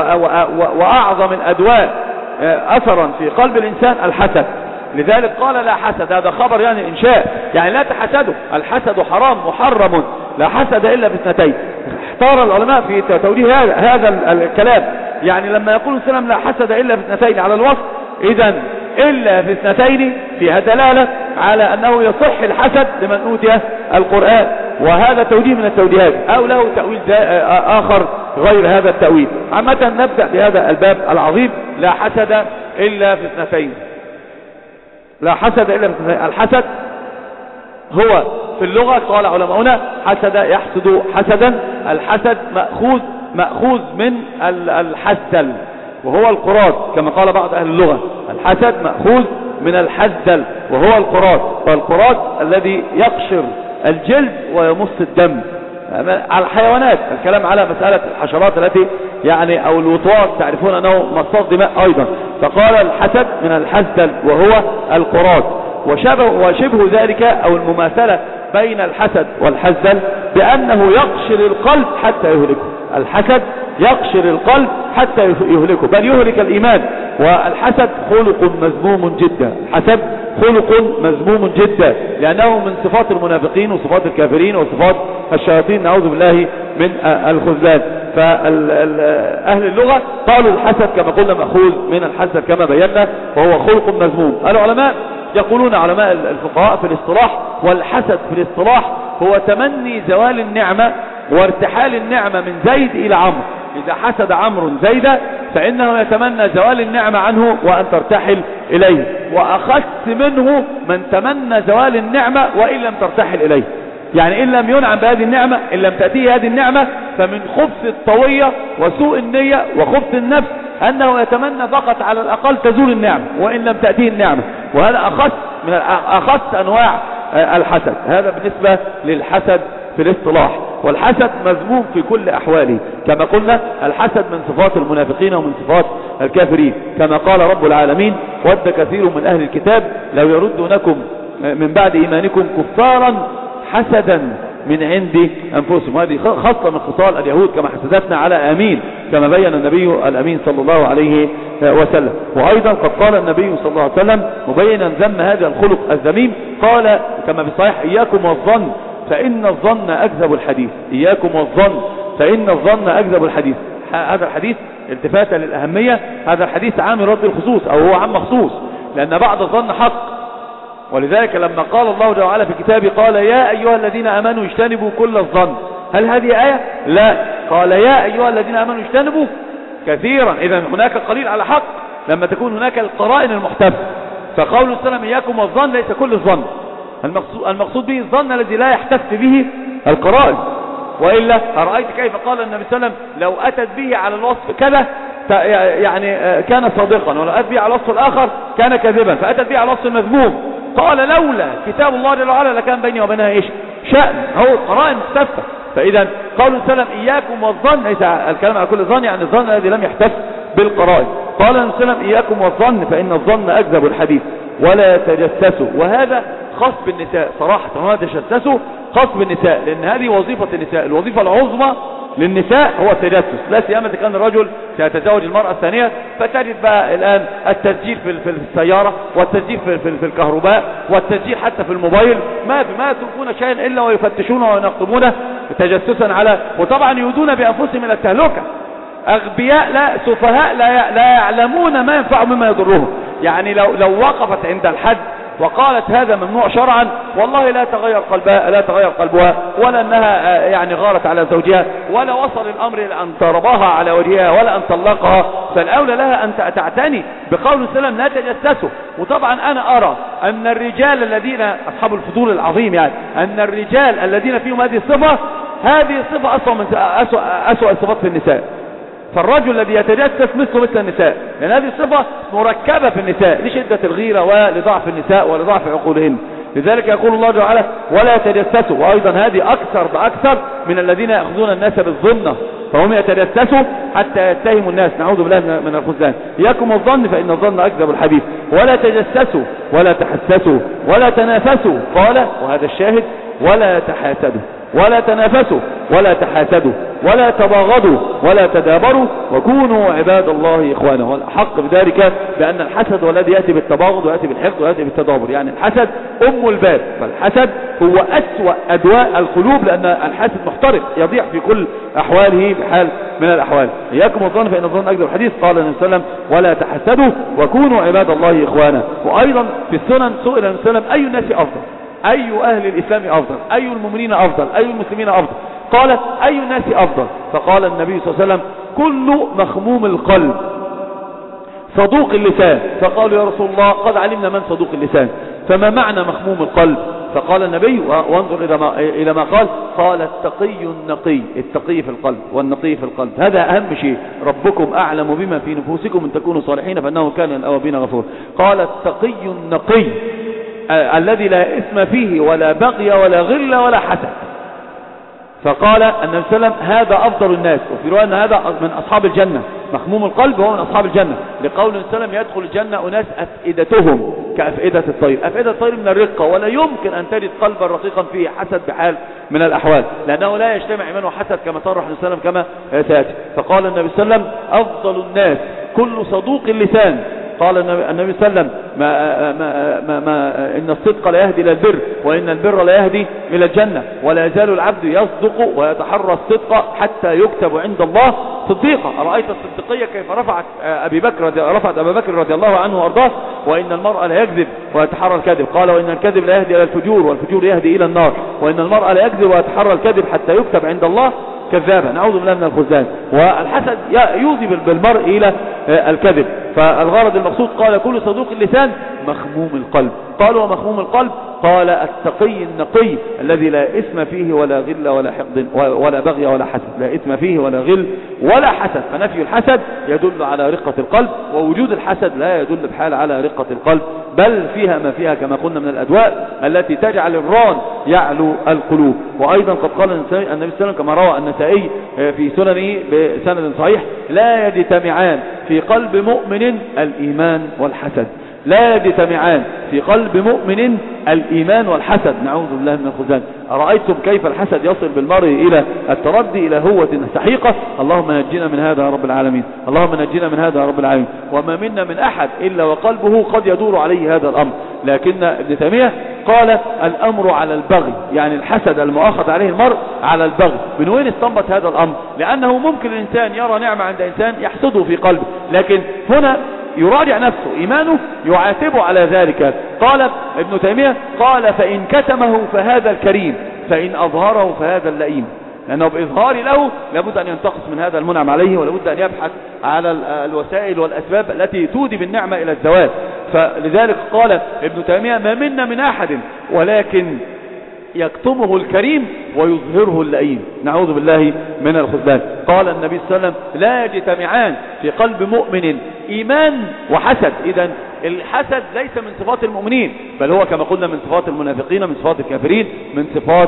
وأعظم الأدواء أثرا في قلب الإنسان الحسد. لذلك قال لا حسد، هذا خبر يعني إنشاء، يعني لا تحسدوا، الحسد حرام محرم، لا حسد إلا في اثنتين. اختار العلماء في توجيه هذا الكلام، يعني لما يقول السلام لا حسد إلا في اثنتين على الوصف، إذن إلا في اثنتين فيها دلالة على أنه يصح الحسد لمن أوتي القرآن، وهذا توجيه من التوجيهات، أو له تأويل آخر غير هذا التأويل. عامة نبدأ بهذا الباب العظيم، لا حسد إلا في اثنتين. لا حسد إلا في اثنتين. الحسد هو في اللغة قال علماؤنا حسد يحسد حسدا، الحسد مأخوذ من الحسدل وهو القراط كما قال بعض أهل اللغة، الحسد مأخوذ من الحسدل وهو القراط، والقراط الذي يقشر الجلد ويمص الدم. على الحيوانات الكلام على مسألة الحشرات التي يعني أو الوطواط تعرفون أنه مصاص دماء أيضا، فقال الحسد من الحسدل وهو القراط. وشبه ذلك أو المماثلة بين الحسد والحسدل بأنه يقشر القلب حتى يهلكه. الحسد يقشر القلب حتى يهلكه، بل يهلك الإيمان. والحسد خلق مذموم جدا، الحسد خلق مذموم جدا، لأنه من صفات المنافقين وصفات الكافرين وصفات الشياطين، نعوذ بالله من الخذلان. فأهل اللغة قالوا الحسد كما قلنا مأخوذ من الحسد كما بينا، وهو خلق مذموم. العلماء يقولون، علماء الفقهاء في الاصطلاح، والحسد في الاصطلاح هو تمني زوال النعمة وارتحال النعمة من زيد إلى عمرو. إذا حسد عمرو زيدا فإنه يتمنى زوال النعمة عنه وأن ترتحل إليه، وأخس منه من تمنى زوال النعمة وإن لم ترتحل إليه. يعني إن لم ينعم بهذه النعمة، إن لم تأتيه هذه النعمة، فمن خبث الطوية وسوء النية وخبث النفس أنه يتمنى فقط على الأقل تزول النعمة وإن لم تأتيه النعمة، وهذا أخص أنواع الحسد. هذا بالنسبة للحسد في الاصطلاح. والحسد مذموم في كل أحواله، كما قلنا الحسد من صفات المنافقين ومن صفات الكافرين، كما قال رب العالمين: ود كثير من أهل الكتاب لو يردونكم من بعد إيمانكم كفارا حسدا من عند أنفسهم. هذه خاصة من خصال اليهود كما حسدتنا على آمين، كما بين النبي الأمين صلى الله عليه وسلم. وأيضا قد قال النبي صلى الله عليه وسلم مبينا ذم هذا الخلق الذميم، قال كما في الصحيح: إياكم والظن فإن الظن أكذب الحديث. إياكم والظن فإن الظن أكذب الحديث. هذا الحديث التفاتا للأهمية، هذا الحديث عام رد الخصوص، أو هو عام مخصوص، لأن بعض الظن حق. ولذلك لما قال الله جل وعلا في كتابه قال: يا أيها الذين آمنوا اجتنبوا كل الظن. هل هذه آية؟ لا، قال: يا أيها الذين آمنوا اجتنبوا كثيرا. إذا هناك قليل على حق لما تكون هناك القرائن المحتملة. فقول السلام: إياكم والظن ليس كل الظن، المقصود به الظن الذي لا يحتف به القرائن. وإلا أرأيت كيف قال النبي صلى الله عليه وسلم: لو أتت به على الوصف كذا يعني كان صادقا، ولو أتت به على الوصف الآخر كان كاذبا، فأتت به على الوصف المذموم. قال: لولا كتاب الله جل وعلا لكان بيني وبينها ايش؟ شأن. هو القرائن مختلفة. فإذا قول السلام: إياكم والظن، ليس الكلام على كل الظن، يعني الظن الذي لم يحتف بالقرائن. قال النبي صلى الله عليه وسلم: إياكم والظن فإن الظن أكذب الحديث ولا تجسسوا. وهذا خاص بالنساء صراحة، ولا تجسسوا خاص بالنساء، لأن هذه وظيفة النساء. الوظيفة العظمى للنساء هو التجسس، لا سيما إذا كان الرجل سيتزوج المرأة الثانية، فتجد بقى الآن التسجيل في السيارة، والتسجيل في الكهرباء، والتسجيل حتى في الموبايل، ما يتركون شيئا إلا ويفتشونه وينقبونه تجسسا على، وطبعا يودون بأنفسهم إلى التهلكة. أغبياء لا سفهاء لا يعلمون ما ينفعهم مما يضرهم. يعني لو وقفت عند الحد وقالت هذا ممنوع شرعا، والله لا تغير قلبها، ولا أنها يعني غارت على زوجها، ولا وصل الأمر إلى أن ضربها على وجهها، ولا أن طلقها. فالأولى لها أن تعتني بقول السلام: لا تجسسوا. وطبعا أنا أرى أن الرجال الذين أصحاب الفضول العظيم، يعني أن الرجال الذين فيهم هذه الصفة أسوأ الصفات في النساء. فالرجل الذي يتجسس مثل النساء، لأن هذه الصفة مركبة في النساء لشدة الغيرة ولضعف النساء ولضعف عقولهن. لذلك يقول الله تعالى: ولا تجسسوا. وأيضا هذه أكثر من الذين يأخذون الناس بالظنة، فهم يتجسسوا حتى يتهموا الناس، نعوذ بالله من الخذلان. إياكم الظن فإن الظن أكذب الحديث ولا تجسسوا ولا تحسسوا ولا تنافسوا. قال، وهذا الشاهد: ولا تحاسدوا، ولا تنافسوا ولا تحاسدوا ولا تباغضوا ولا تدابروا وكونوا عباد الله إخوانا. والحق بذلك بأن الحسد هو الذي يأتي بالتباغض ويأتي بالحقد ويأتي بالتدابر. يعني الحسد الباب، فالحسد هو أسوأ أدواء القلوب، لأن الحسد محترق يضيع في كل أحواله بحال من الأحوال. إياكم الظن فإن الظن أكذب الحديث. قال النبي صلى الله عليه وسلم: ولا تحسدوا وكونوا عباد الله إخوانا. وأيضا في السنن سئل النبي صلى الله عليه وسلم: أي الناس أفضل؟ أي أهل الإسلام أفضل؟ أي المؤمنين أفضل؟ أي المسلمين أفضل؟ قال: أي الناس أفضل؟ فقال النبي صلى الله عليه وسلم: كل مخموم القلب صدوق اللسان. فقالوا: يا رسول الله قد علمنا من صدوق اللسان، فما معنى مخموم القلب؟ فقال النبي، وانظر إلى ما قال: التقي النقي. التقي في القلب والنقي في القلب، هذا أهم شيء. ربكم أعلم بما في نفوسكم إن تكونوا صالحين فإنه كان للأوابين غفور. قال: التقي النقي الذي لا إثم فيه ولا بغي ولا غل ولا حسد. فقال النبي صلى الله عليه وسلم: هذا أفضل الناس. وفي رواية أن هذا من أصحاب الجنة. مخموم القلب هو من أصحاب الجنة، لقول وسلم يدخل الجنة أناس أفئدتهم كأفئدة الطير. أفئدة الطير من الرقة، ولا يمكن أن تجد قلبا رقيقا فيه حسد بحال من الأحوال، لأنه لا يجتمع إيمان وحسد كما صرح النبي صلى الله عليه وسلم كما سيأتي. فقال النبي صلى الله عليه وسلم أفضل الناس كل صدوق اللسان. قال النبي صلى الله عليه وسلم إن الصدق لا يهدي إلى البر، وإن البر لا يهدي إلى الجنة، ولا يزال العبد يصدق ويتحرى الصدق حتى يكتب عند الله صديقا. أرأيت الصديقية كيف رفعت أبا بكر رضي الله عنه وأرضاه، وإن المرء لا يكذب ويتحرى الكذب. قال وإن الكذب لا يهدي إلى الفجور، والفجور يهدي إلى النار، وإن المرء لا يكذب ويتحرى الكذب حتى يكتب عند الله كذابا. نعوذ بالله من الخذلان. والحسد يؤذي بالمرء إلى الكذب. فالغرض المقصود قال كل صدوق اللسان مخموم القلب. قال ومخموم القلب قال التقي النقي الذي لا إثم فيه ولا غل ولا حقد ولا بغي ولا حسد، لا إثم فيه ولا غل ولا حسد. فنفي الحسد يدل على رقة القلب، ووجود الحسد لا يدل بحال على رقة القلب، بل فيها ما فيها كما قلنا من الأدواء التي تجعل الران يعلو القلوب. وأيضا قد قال النبي صلى الله عليه وسلم كما روى النسائي في سننه بسند صحيح لا يجتمعان في قلب مؤمن الإيمان والحسد، لا يجتمعان في قلب مؤمن الإيمان والحسد. نعوذ بالله من الخذلان. أرأيتم كيف الحسد يصل بالمرء إلى التردي إلى هوة سحيقة؟ اللهم نجينا من هذا يا رب العالمين، اللهم نجينا من هذا يا رب العالمين. وما منا من أحد إلا وقلبه قد يدور عليه هذا الأمر. لكن ابن تيمية قال الأمر على البغي، يعني الحسد المؤاخذ عليه المرء على البغي. من وين استنبط هذا الأمر؟ لأنه ممكن الإنسان يرى نعمة عند إنسان يحسده في قلبه، لكن هنا يراجع نفسه، إيمانه يعاتبه على ذلك. قال ابن تيمية قال فإن كتمه فهذا الكريم، فإن أظهره فهذا اللئيم. لأنه بإظهار له لابد أن ينتقص من هذا المنعم عليه، ولابد أن يبحث على الوسائل والأسباب التي تودي بالنعمة إلى الزوال. فلذلك قال ابن تيمية ما منا من أحد ولكن يكتمه الكريم ويظهره اللئيم. نعوذ بالله من الخذلان. قال النبي صلى الله عليه وسلم لا يجتمعان في قلب مؤمن إيمان وحسد. إذن الحسد ليس من صفات المؤمنين، بل هو كما قلنا من صفات المنافقين، من صفات الكافرين، من صفات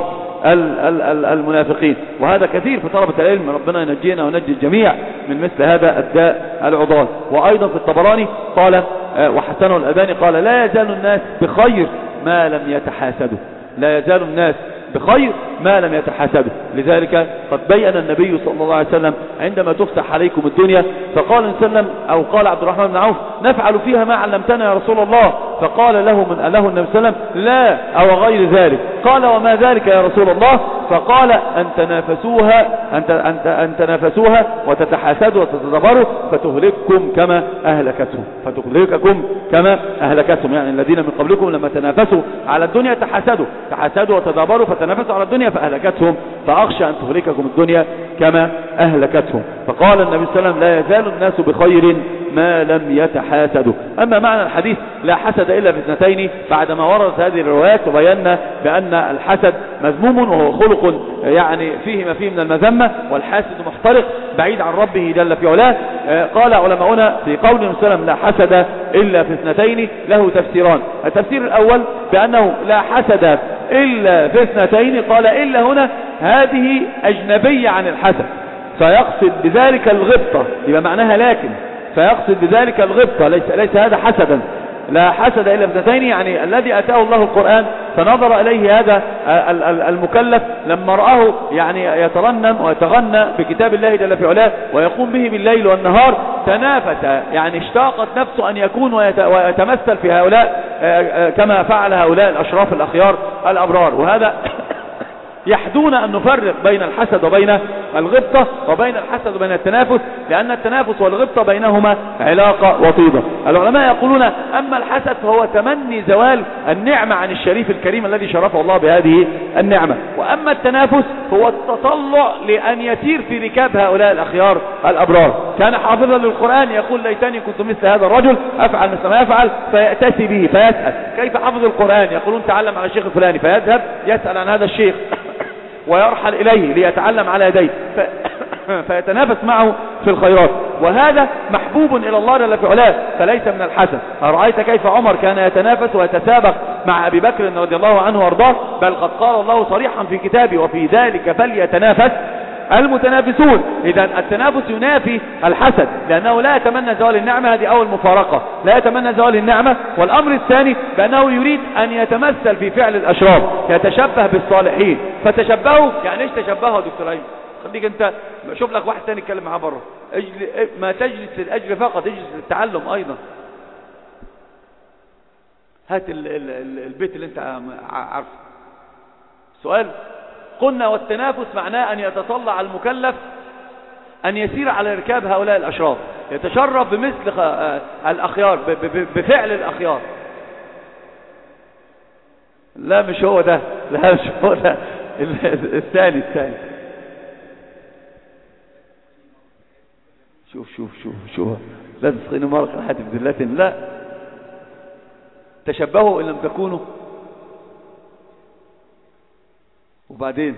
المنافقين. وهذا كثير في طلبة العلم، ربنا ينجينا ونجي الجميع من مثل هذا الداء العضال. وأيضا في الطبراني قال وحسنه الألباني قال لا يزال الناس بخير ما لم يتحاسدوا، لا يزال الناس بخير ما لم يتحاسدوا. لذلك قد بيّن النبي صلى الله عليه وسلم عندما تفتح عليكم الدنيا فقال النبي صلى الله عليه وسلم أو قال عبد الرحمن بن عوف نفعل فيها ما علمتنا يا رسول الله. فقال له النبي صلى الله عليه وسلم لا أو غير ذلك. قال وما ذلك يا رسول الله؟ فقال أن تنافسوها وتتحاسدوا وتتدبروا فتهلككم كما أهلكتهم، فتهلككم كما أهلكتهم. يعني الذين من قبلكم لما تنافسوا على الدنيا تحاسدوا وتدبروا فتنافسوا على الدنيا فأهلكتهم، فأخشى أن تهلككم الدنيا كما أهلكتهم. فقال النبي صلى الله عليه وسلم لا يزال الناس بخير ما لم يتحاسدوا. أما معنى الحديث لا حسد إلا في اثنتين، بعدما وردت هذه الروايات وبينا بأن الحسد مذموم وهو خلق يعني فيه ما فيه من المذمة، والحاسد محترق بعيد عن ربه جل في علاه. قال علماؤنا في قول النبي صلى الله عليه وسلم لا حسد إلا في اثنتين له تفسيران. التفسير الأول بأنه لا حسد إلا في اثنتين، قال إلا هنا هذه أجنبية عن الحسد، فيقصد بذلك الغبطة، يبقى معناها لكن، فيقصد بذلك الغبطة، ليس هذا حسدا. لا حسد إلا اثنتين، يعني الذي أتاه الله القرآن فنظر إليه هذا المكلف لما رآه يعني يترنم ويتغنى بكتاب الله جل في علاه ويقوم به بالليل والنهار، تنافس، يعني اشتاقت نفسه أن يكون ويتمثل في هؤلاء كما فعل هؤلاء الأشراف الأخيار الأبرار. وهذا يحدون أن نفرق بين الحسد وبين الغبطة، وبين الحسد وبين التنافس، لأن التنافس والغبطة بينهما علاقة وطيدة. العلماء يقولون أما الحسد فهو تمني زوال النعمة عن الشريف الكريم الذي شرفه الله بهذه النعمة، وأما التنافس هو التطلع لأن يسير في ركاب هؤلاء الأخيار الأبرار. كان حافظا للقرآن يقول ليتني كنت مثل هذا الرجل أفعل مثل ما يفعل، فيأتسي به فيسأل كيف حفظ القرآن، يقولون تعلم على الشيخ الفلاني، فيذهب يسأل عن هذا الشيخ ويرحل إليه ليتعلم على يديه فيتنافس معه في الخيرات. وهذا محبوب إلى الله جل في علاه، فليس من الحسد. أرأيت كيف عمر كان يتنافس ويتسابق مع أبي بكر رضي الله عنه وارضاه، بل قد قال الله صريحا في كتابه وفي ذلك فليتنافس المتنافسون. إذن التنافس ينافي الحسد، لأنه لا يتمنى زوال النعمة. هذه أول مفارقة، لا يتمنى زوال النعمة. والأمر الثاني بأنه يريد أن يتمثل في فعل الأشرار، يتشبه بالصالحين. فتشبهوا، يعني إيش تشبهوا يا دكتور أيمن؟ خليك أنت شوف لك واحد ثاني يتكلم معاه بره. ما تجلس الأجر فقط، اجلس التعلم أيضا. هات البيت اللي أنت عارفه. سؤال: قلنا والتنافس معناه أن يتطلع المكلف أن يسير على ركاب هؤلاء الأشرار، يتشرف بمثل الأخيار، بفعل الأخيار. لا مش هو ده، لا مش هو ده، الثاني. شوف لا تسقينوا مرق الحاتف ذلة. لا، تشبهوا إن لم تكونوا. وبعدين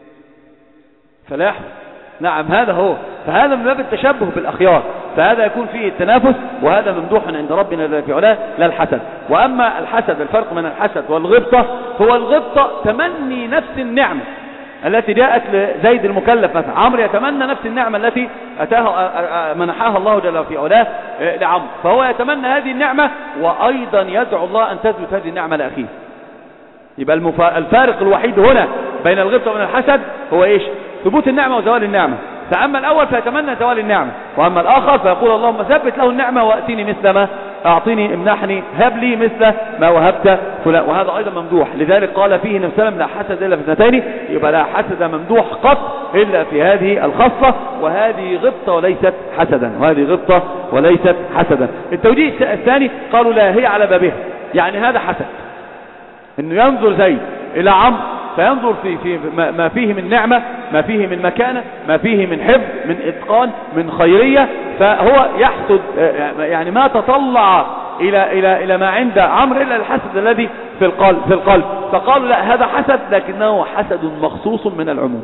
فلاح. نعم هذا هو. فهذا من باب التشبه بالأخيار، فهذا يكون فيه التنافس، وهذا ممدوح عند ربنا جل في علاه، لا الحسد. وأما الحسد، الفرق من الحسد والغبطة، هو الغبطة تمني نفس النعمة التي جاءت لزيد المكلف. مثلا عمرو يتمنى نفس النعمة التي منحها الله جل في علاه لعمرو، فهو يتمنى هذه النعمة، وأيضا يدعو الله أن تثبت هذه النعمة لأخيه. يبقى الفارق الوحيد هنا بين الغبطة وبين الحسد هو إيش؟ ثبوت النعمة وزوال النعمة. فأما الأول فيتمنى زوال النعمة، وأما الآخر فيقول اللهم ثبت له النعمة وأتيني مثل ما أعطيني، امنحني، هب لي مثل ما وهبت فلان. وهذا أيضا ممدوح. لذلك قال فيه النبي صلى الله عليه وسلم: لا حسد إلا في اثنتين. يبقى لا حسد ممدوح قط إلا في هذه الخاصة، وهذه غبطة وليست حسدا، وهذه غبطة وليست حسدا. التوجيه الثاني قالوا لا هي على بابها، يعني هذا حسد، إنه ينظر زيد إلى عمرو فينظر في ما فيه من نعمة، ما فيه من مكانة، ما فيه من حفظ، من إتقان، من خيرية، فهو يحسد، يعني ما تطلع إلى ما عند عمرو إلا الحسد الذي في القلب. فقالوا لا هذا حسد، لكنه حسد مخصوص من العموم،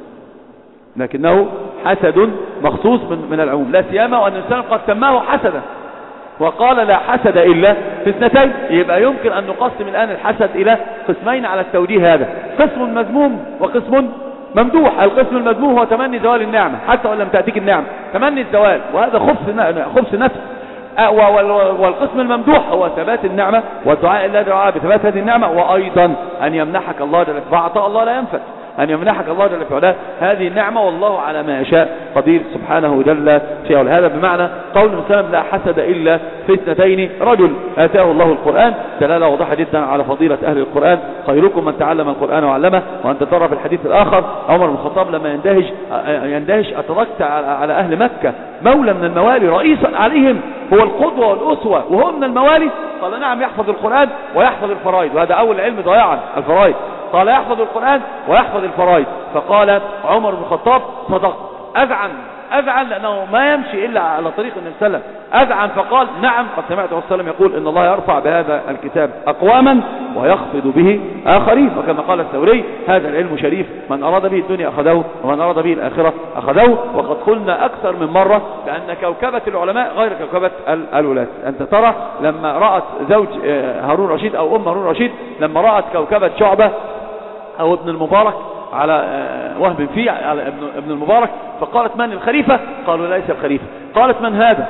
لكنه حسد مخصوص من العموم، لا سيما وأن الإنسان قد سماه حسدا وقال لا حسد إلا في اثنتين. يبقى يمكن أن نقسم الآن الحسد إلى قسمين على التوجيه هذا: قسم مذموم وقسم ممدوح. القسم المذموم هو تمني زوال النعمة حتى وإن لم تأتيك النعمة، تمني الزوال، وهذا خبث نفس. والقسم الممدوح هو ثبات النعمة والدعاء الله دعاء بثبات هذه النعمة، وأيضا أن يمنحك الله جل فعطاء الله لا ينفد، أن يمنحك الله جل وعلا هذه النعمة، والله على ما يشاء قدير سبحانه جل في علاه. هذا بمعنى قول المسلم لا حسد إلا في اثنتين: رجل آتاه الله القرآن، دلالة واضحة جدا على فضيلة أهل القرآن: خيركم من تعلم القرآن وعلمه. وأنت ترى في الحديث الآخر عمر بن الخطاب لما يندهش: أتركت على أهل مكة مولى من الموالي رئيسا عليهم، هو القدوة والأسوة وهو من الموالي؟ قال نعم، يحفظ القرآن ويحفظ الفرائض، وهذا أول علم ضياعا الفرائض. قال يحفظ القرآن ويحفظ الفرائض. فقال عمر بن الخطاب: صدق. أذعن لأنه ما يمشي إلا على طريق النبي صلى الله عليه وسلم. أذعن فقال: نعم، قد سمعت الرسول صلى الله عليه وسلم يقول: إن الله يرفع بهذا الكتاب أقواما ويخفض به آخرين. وكما قال الثوري: هذا العلم شريف، من أراد به الدنيا أخذه ومن أراد به الآخرة أخذه. وقد قلنا أكثر من مرة بأن كوكبة العلماء غير كوكبة الولاة. أنت ترى لما رأت زوج هارون رشيد أو أم هارون رشيد، لما رأت كوكبة شعبة أو ابن المبارك على وهب فيه على ابن المبارك، فقالت: من الخليفة؟ قالوا: ليس الخليفة. قالت: من هذا؟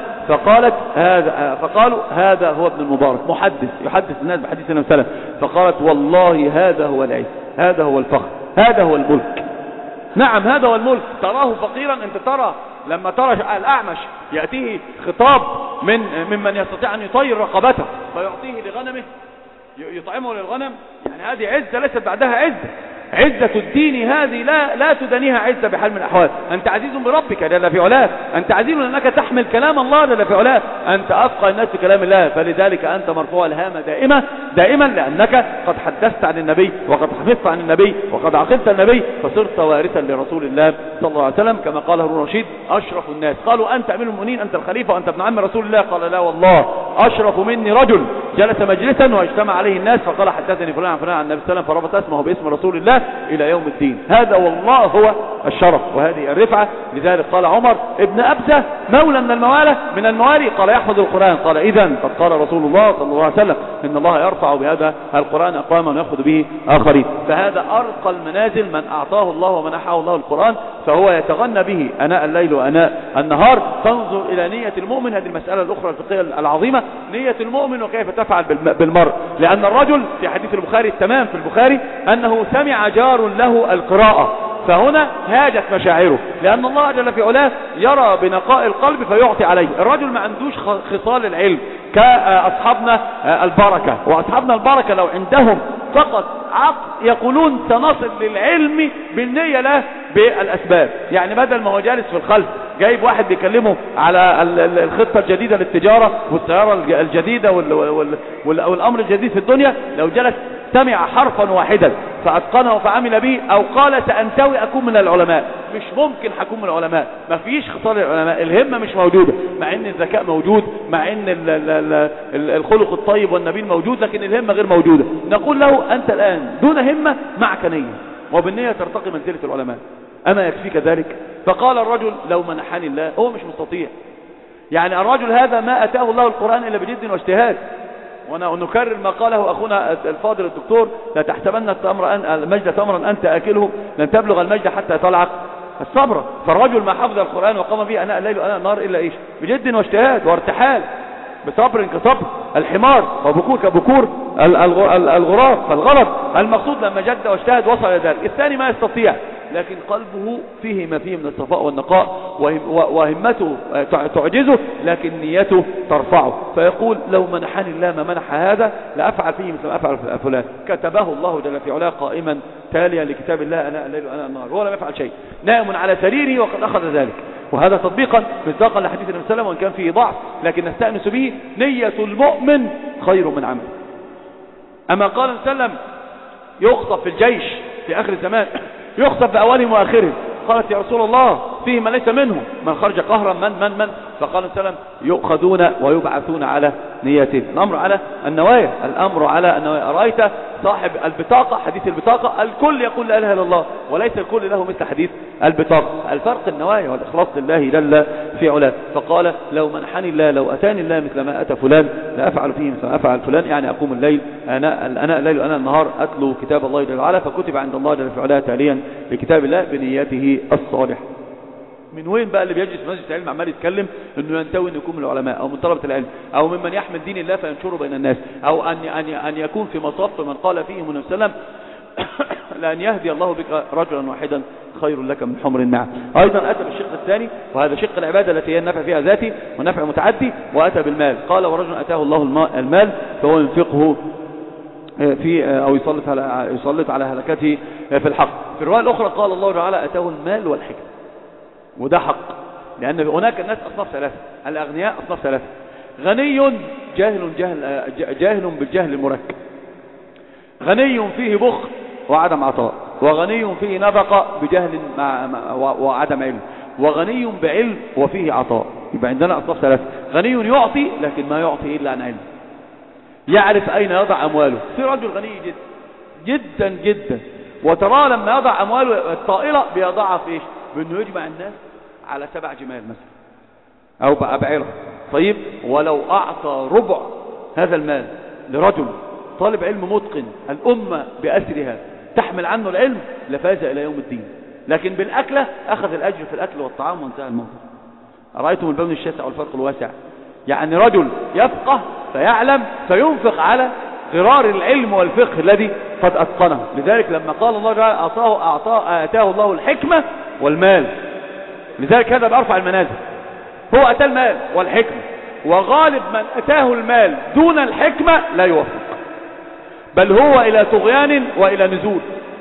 فقالوا: هذا هو ابن المبارك، محدث يحدث الناس بحديث النبي صلى الله عليه وسلم. فقالت: والله هذا هو العز، هذا هو الفخر، هذا هو الملك. نعم هذا هو الملك. تراه فقيرا. انت ترى لما ترى الأعمش يأتيه خطاب ممن يستطيع أن يطير رقبته فيعطيه لغنمه، يطعمه للغنم، يعني هذه عزة ليست بعدها عزة. عزة الدين هذه لا تدنيها عزة بحال من الأحوال. أنت عزيز بربك جل في علاه، أنت عزيز لأنك تحمل كلام الله جل في علاه، أنت أفقه الناس في كلام الله، فلذلك أنت مرفوع الهامة دائما لأنك قد حدثت عن النبي وقد حفظت عن النبي وقد عقلت النبي، فصرت وارثا لرسول الله صلى الله عليه وسلم. كما قال هارون رشيد: أشرف الناس. قالوا: أنت أمير المؤمنين، أنت الخليفة وأنت ابن عم رسول الله. قال: لا والله، أشرف مني رجل جلس مجلسا واجتمع عليه الناس فقال: حدثني فلان عن فلان عن النبي صلى الله عليه وسلم، فربط اسمه باسم رسول الله إلى يوم الدين. هذا والله هو الشرف وهذه الرفعة. لذلك قال عمر: ابن أبزة مولى من الموالي، قال يحفظ القرآن. قال إذن قد قال رسول الله صلى الله عليه وسلم إن الله يرفع بهذا القرآن أقواما ويأخذ به آخرين. فهذا أرقى المنازل من أعطاه الله ومنحه الله القرآن، فهو يتغنى به أناء الليل وأناء النهار. فانظر إلى نية المؤمن، هذه المسألة الأخرى الفقهية العظيمة، نية المؤمن وكيف تفعل بالمرء. لأن الرجل في حديث البخاري التمام في البخاري أنه سمع جار له القراءة، فهنا هاجت مشاعره، لأن الله جل في علاه يرى بنقاء القلب فيعطي عليه. الرجل ما عندوش خصال العلم كأصحابنا البركة، وأصحابنا البركة لو عندهم فقط عقل يقولون سنصل للعلم بالنية له بالأسباب. يعني بدل ما هو جالس في الخلف جايب واحد بيكلمه على الخطة الجديدة للتجارة والسيارة الجديدة والأمر الجديد في الدنيا، لو جلس سمع حرفا واحدا فأتقنه فعمل به، أو قال سأنتوي أكون من العلماء، مش ممكن حكون من العلماء، ما فيش خصال العلماء. الهمة مش موجودة، مع ان الذكاء موجود، مع ان الخلق الطيب والنبيل موجود، لكن الهمة غير موجودة. نقول له أنت الآن دون همة معك نية، وبالنية ترتقي منزلة العلماء، أما يكفيك ذلك؟ فقال الرجل لو منحني الله، هو مش مستطيع. يعني الرجل هذا ما أتاه الله القرآن إلا بجد واجتهاد. ونكرر ما قاله أخونا الفاضل الدكتور: لا تحسبن المجد تمرا أنت أكله، لن تبلغ المجد حتى تلعق الصبر. فالرجل ما حفظ القرآن وقام به أناء الليل وأناء النهار إلا إيش؟ بجد واجتهاد وارتحال، بصبر كصبر الحمار وبكور كبكور الغراب. فالغلط المقصود لما جد واجتهد وصل إلى ذلك. الثاني ما يستطيع، لكن قلبه فيه ما فيه من الصفاء والنقاء، وهمته تعجزه، لكن نيته ترفعه، فيقول لو منحني الله ما منح هذا لأفعل فيه مثل ما أفعل فلان. كتبه الله جل في علاه قائما تاليا لكتاب الله أناء الليل وأناء النهار، هو لم يفعل شيء، نائم على سريره وقد أخذ ذلك. وهذا تطبيقا مصداقا لحديث النبي صلى الله عليه وسلم، وإن كان فيه ضعف لكن نستأنس به: نية المؤمن خير من عمل. أما قال النبي صلى الله عليه وسلم يخطف في الجيش في آخر الزمان، يخطف بأولهم وآخرهم. قالت يا رسول الله فيه من ليس منهم، من خرج قهرا من فقال النبي صلى الله عليه وسلم يؤخذون ويبعثون على نيتهم. الأمر على النوايا، الأمر على النوايا. أرأيت صاحب البطاقة، حديث البطاقة، الكل يقول لا إله إلا الله، وليس الكل له مثل حديث البطاقة. الفرق النوايا والإخلاص لله جل في علاه. فقال لو منحني الله، لو أتاني الله مثل ما أتى فلان لأفعل فيه مثل ما أفعل فلان. يعني أقوم الليل أناء الليل وأناء النهار أتلو كتاب الله جل وعلا، فكتب عند الله جل في علاه تاليا لكتاب الله بنيته الصالحة. من وين بقى اللي بيجلس في مسجد العلم عمال يتكلم انه ينتوي ان يكون من العلماء او من طلبة العلم او ممن يحمل دين الله فينشره بين الناس، او ان يكون في مصاف من قال فيهم النبي صلى الله عليه وسلم لأن يهدي الله بك رجلا واحدا خير لك من حمر النعم. ايضا اتى بالشق الثاني، وهذا شق العبادة التي هي النفع فيها ذاتي ونفع متعدي، واتى بالمال. قال ورجل اتاه الله المال فهو ينفقه في او يسلط على هلكته في الحق. في الرواية الاخرى قال الله تعالى اتاه المال والحكمة، وده حق، لأن هناك الناس أصناف ثلاثة، الأغنياء أصناف ثلاثة: غني جاهل بالجهل المركب، غني فيه بخل وعدم عطاء، وغني فيه نفقة بجهل وعدم علم، وغني بعلم وفيه عطاء. يبقى عندنا أصناف ثلاثة: غني يعطي لكن ما يعطي إلا عن علم، يعرف أين يضع أمواله. في رجل غني جدا جدا، وترى لما يضع أمواله الطائلة بيضعها في إيش؟ بأنه يجمع الناس على 7 جمال مثلا أو بعيرة. طيب ولو أعطى ربع هذا المال لرجل طالب علم متقن، الأمة بأسرها تحمل عنه العلم، لفاز إلى يوم الدين. لكن بالأكلة أخذ الأجر في الأكل والطعام وانتهى الموضوع. أرأيتم البون الشاسع والفرق الواسع؟ يعني رجل يفقه فيعلم فينفق على غرار العلم والفقه الذي قد أتقنه. لذلك لما قال الله تعالى آتاه الله الحكمة والمال، لذلك هذا بأرفع المنازل. هو أتى المال والحكمة، وغالب من أتاه المال دون الحكمة لا يوفق، بل هو إلى طغيان وإلى نزول.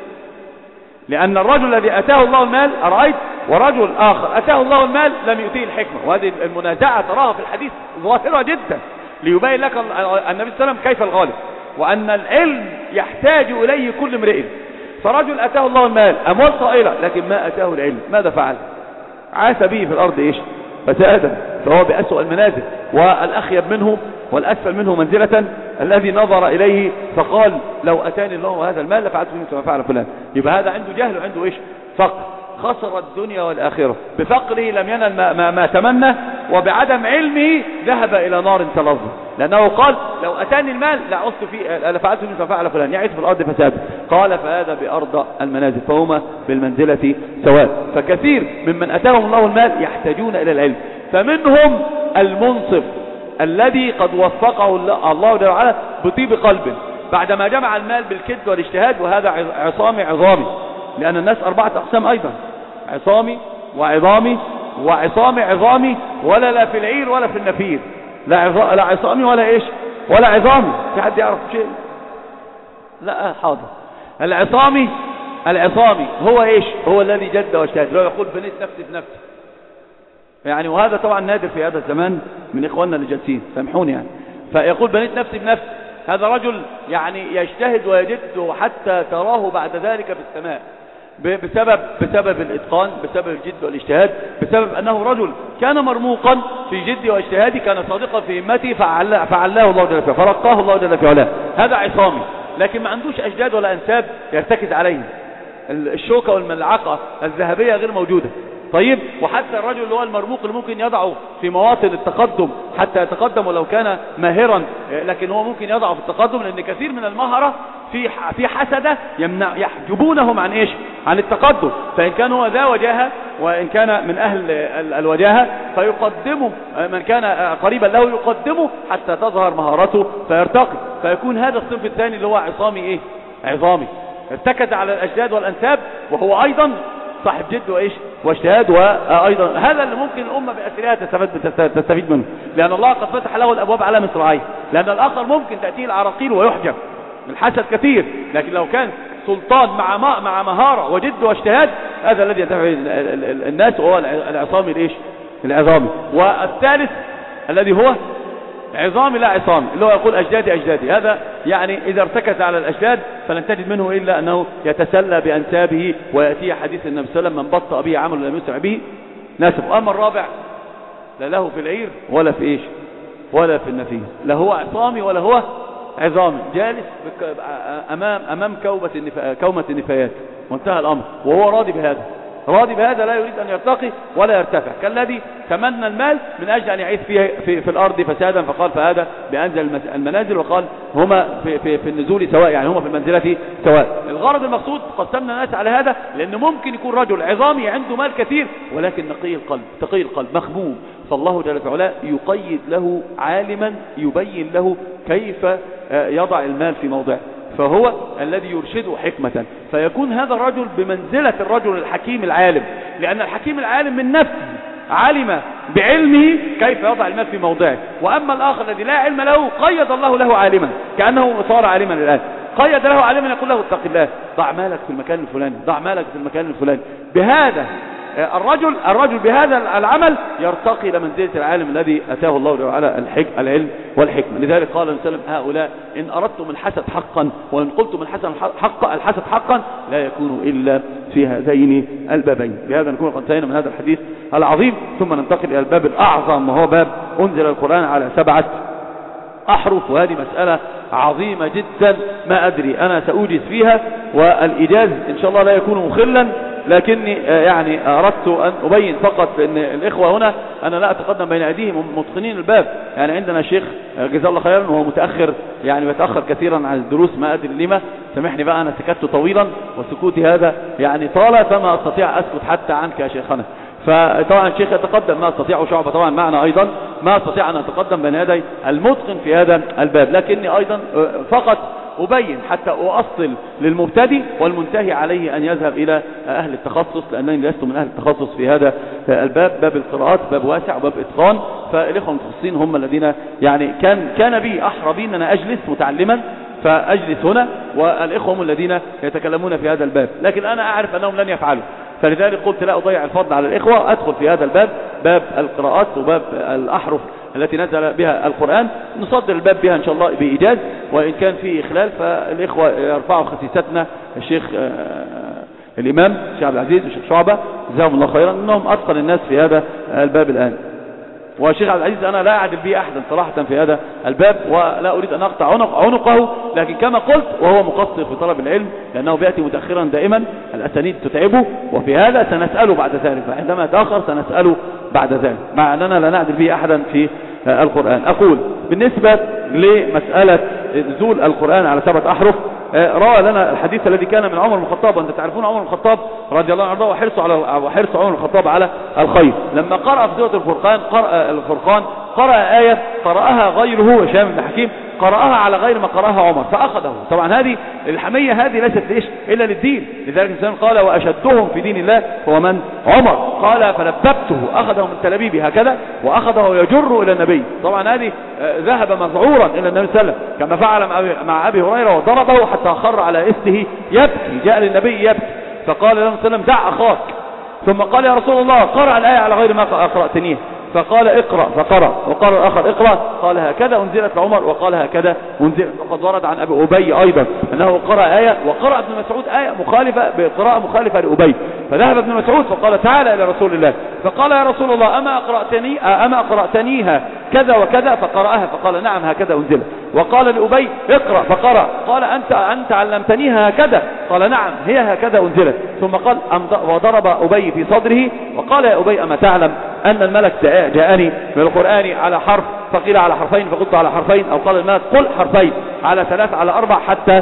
لأن الرجل الذي أتاه الله المال أرأيت، ورجل آخر أتاه الله المال لم يؤتيه الحكمة. وهذه المنازعة تراها في الحديث ظاهرة جدا ليبين لك النبي صلى الله عليه وسلم كيف الغالب، وأن العلم يحتاج إليه كل امرئ. فرجل أتاه الله المال، أموال طائلة، لكن ما أتاه العلم، ماذا فعل؟ عاش به في الأرض إيش؟ فسادا. فهو بأسوأ المنازل، والأخيب منه والأسفل منه منزلة الذي نظر إليه فقال لو أتاني الله هذا المال لفعلت به مثل ما فعل فلان. يبقى هذا عنده جهل وعنده إيش؟ فقر، خسر الدنيا والآخرة. بفقره لم ينل ما تمنى، وبعدم علمه ذهب إلى نار تلظى، لأنه قال لو أتاني المال لعصت فيه لفعلت منه ففعل فلان، يعيث في الأرض فساد. قال فهذا بأرض المنازل، فهما بالمنزلة سواء. فكثير ممن أتاهم الله المال يحتاجون إلى العلم، فمنهم المنصف الذي قد وفقه الله جل وعلا بطيب قلب بعدما جمع المال بالكد والاجتهاد، وهذا عصامي عظامي، لأن الناس 4 أقسام أيضا، عصامي وعظامي وعصامي عظامي، ولا لا في العير ولا في النفير، لا عصامي ولا إيش ولا عظامي. في حد يعرف شيء؟ لا حاضر. العصامي هو إيش؟ هو الذي جد واجتهد، لو يقول بنيت نفسي بنفسي يعني، وهذا طبعا نادر في هذا الزمان من إخواننا اللي جالسين، سامحوني يعني. فيقول بنيت نفسي بنفسي، هذا رجل يعني يجتهد ويجد حتى تراه بعد ذلك في السماء، بسبب الإتقان، بسبب الجد والاجتهاد، بسبب أنه رجل كان مرموقا في جد واجتهاده، كان صادقا في همته فعلاه الله جل وعلا، فرقاه الله جل وعلا. هذا عصامي، لكن ما عندوش أجداد ولا أنساب يرتكز عليهم، الشوكة والملعقة الذهبية غير موجودة. طيب، وحتى الرجل اللي هو المرموق اللي ممكن يضعه في مواطن التقدم حتى يتقدم ولو كان ماهرا، لكن هو ممكن يضعه في التقدم، لأن كثير من المهرة في حسدة يحجبونهم عن إيش؟ عن التقدم. فإن كان هو ذا وجاهة وإن كان من أهل الوجاهة فيقدمه، من كان قريبا له يقدمه حتى تظهر مهارته فيرتقي، فيكون هذا الصنف الثاني اللي هو عصامي إيه؟ عظامي، ارتكز على الأجداد والأنساب، وهو أيضا صاحب جد وإيش واجتهاد. وأيضا هذا اللي ممكن الأمة بأسرها تستفيد منه، لأن الله قد فتح له الأبواب على مصراعيه. لأن الآخر ممكن تأتيه العراقيل ويحجب الحسد كثير، لكن لو كان سلطان مع مهارة وجد واجتهاد، هذا الذي ينتفع الناس، وهو العصامي الإيش العظامي. والثالث الذي هو عظامي لا عصامي، اللي هو يقول أجدادي، هذا يعني إذا ارتكز على الأجداد فلن تجد منه إلا أنه يتسلى بأنسابه، ويأتي حديث النبي صلى الله عليه وسلم: من بطأ به عمل لم يسرع به ناسب. أما الرابع لا له في العير ولا في إيش ولا في النفير، لا هو عصامي ولا هو عظامي، جالس أمام كومة النفايات، وانتهى الأمر، وهو راضي بهذا، لا يريد أن يرتقي ولا يرتفع، كالذي تمنى المال من أجل أن يعيث في الأرض فسادا، فقال فهذا بأنزل المنازل، وقال هما في النزول سواء، يعني هما في المنزلة سواء. الغرض المقصود قسمنا الناس على هذا، لأنه ممكن يكون رجل عظامي عنده مال كثير ولكن تقي القلب مخموم، فالله جل وعلا يقيد له عالما يبين له كيف يضع المال في موضعه، فهو الذي يرشده حكمة، فيكون هذا الرجل بمنزلة الرجل الحكيم العالم، لأن الحكيم العالم من نفسه علم بعلمه كيف يضع المال في موضعه. وأما الآخر الذي لا علم له قيد الله له عالما، كأنه صار عالما الآن، قيد له عالما يقول له اتق الله، ضع مالك في المكان الفلاني، ضع مالك في المكان الفلاني. بهذا الرجل بهذا العمل يرتقي إلى منزلة العالم الذي أتاه الله تعالى العلم والحكمة. لذلك قال النبي صلى الله عليه وسلم: هؤلاء إن أردتم الحسد حقا وإن قلتم الحسد حقا لا يكون إلا في هذين البابين. بهذا نكون قد انتهينا من هذا الحديث العظيم، ثم ننتقل إلى الباب الأعظم، وهو باب أنزل القرآن على 7 أحرف، وهذه مسألة عظيمة جدا، ما أدري أنا سأوجز فيها، والإيجاز إن شاء الله لا يكون مخلا، لكني يعني أردت أن أبين فقط أن الإخوة هنا أنا لا أتقدم بين أيديهم متقنين الباب. يعني عندنا شيخ جزاه الله خيرا وهو متأخر، يعني بيتأخر كثيرا عن الدروس، ما أدري لما، سامحني بقى، أنا سكت طويلا وسكوتي هذا يعني طال، فما أستطيع أسكت حتى عنك يا شيخنا. فطبعا الشيخ يتقدم، ما أستطيع، شعبة طبعا معنا أيضا، ما أستطيع أن أتقدم بين يدي المتقن في هذا الباب، لكني أيضا فقط أبين حتى أؤصل للمبتدئ والمنتهي عليه أن يذهب إلى أهل التخصص، لأنني لست من أهل التخصص في هذا الباب. باب القراءات باب واسع وباب إتقان، فالإخوة المتخصصين هم الذين يعني كان بي أحرى بي أن أنا أجلس متعلما فأجلس هنا، والإخوة هم الذين يتكلمون في هذا الباب، لكن أنا أعرف أنهم لن يفعلوا، فلذلك قلت لا أضيع الفضل على الإخوة، أدخل في هذا الباب، باب القراءات وباب الأحرف التي نزل بها القرآن، نصدر الباب بها إن شاء الله بإيجاز، وإن كان فيه إخلال فالإخوة يرفعوا خسيستنا الشيخ الإمام الشيخ عبد العزيز والشيخ شعبة جزاهم الله خيرا، إنهم أتقن الناس في هذا الباب الآن. والشيخ عبد العزيز أنا لا أعدل به أحدا صراحة في هذا الباب، ولا أريد أن أقطع عنقه، لكن كما قلت وهو مقصر في طلب العلم، لأنه بيأتي متأخرا دائما، الأسانيد تتعبه، وفي هذا سنسأله بعد ذلك، فعندما يتأخر سنسأله بعد ذلك، مع أننا لا نعدل به أحدا في القرآن. أقول بالنسبة لمسألة نزول القرآن على 7 أحرف، روى لنا الحديث الذي كان من عمر بن الخطاب، وأنت تعرفون عمر بن الخطاب رضي الله عنه وحرص عمر بن الخطاب على الخير. لما قرأ في سورة الفرقان قرأ آية قرأها غيره هشام بن حكيم، قرأها على غير ما قرأها عمر فأخذه. طبعا هذه الحمية هذه ليست ليش إلا للدين، لذلك الإنسان قال وأشدهم في دين الله هو من؟ عمر. قال فلببته، أخذه من تلبيبه هكذا وأخذه يجر إلى النبي. طبعا هذه ذهب مذعورا إلى النبي صلى الله عليه وسلم كما فعل مع أبي هريرة وضربه حتى خر على إسته يبكي، جاء للنبي يبكي فقال له صلى الله عليه وسلم دع أخاك، ثم قال يا رسول الله قرأ الآية على غير ما قرأتنيه، فقال اقرأ فقرأ، وقال الآخر اقرأ، قال هكذا أنزلت لعمر، وقال هكذا أنزلت. وقد ورد عن أبي أبي أيضا أنه قرأ آية، وقرأ ابن مسعود آية مخالفة بقراءة مخالفة لأبي، فذهب ابن مسعود فقال تعالى إلى رسول الله فقال يا رسول الله أما أقرأتنيها كذا وكذا، فقرأها فقال نعم هكذا أنزلت. وقال لأبي اقرأ فقرأ، قال أنت علمتنيها هكذا، قال نعم هي هكذا أنزلت. ثم قال وضرب أبي في صدره وقال يا أبي أما تعلم أن الملك جاءني من القرآن على حرف، فقيل على حرفين فقلت على حرفين، أو قال الملك قل حرفين على 3 على 4 حتى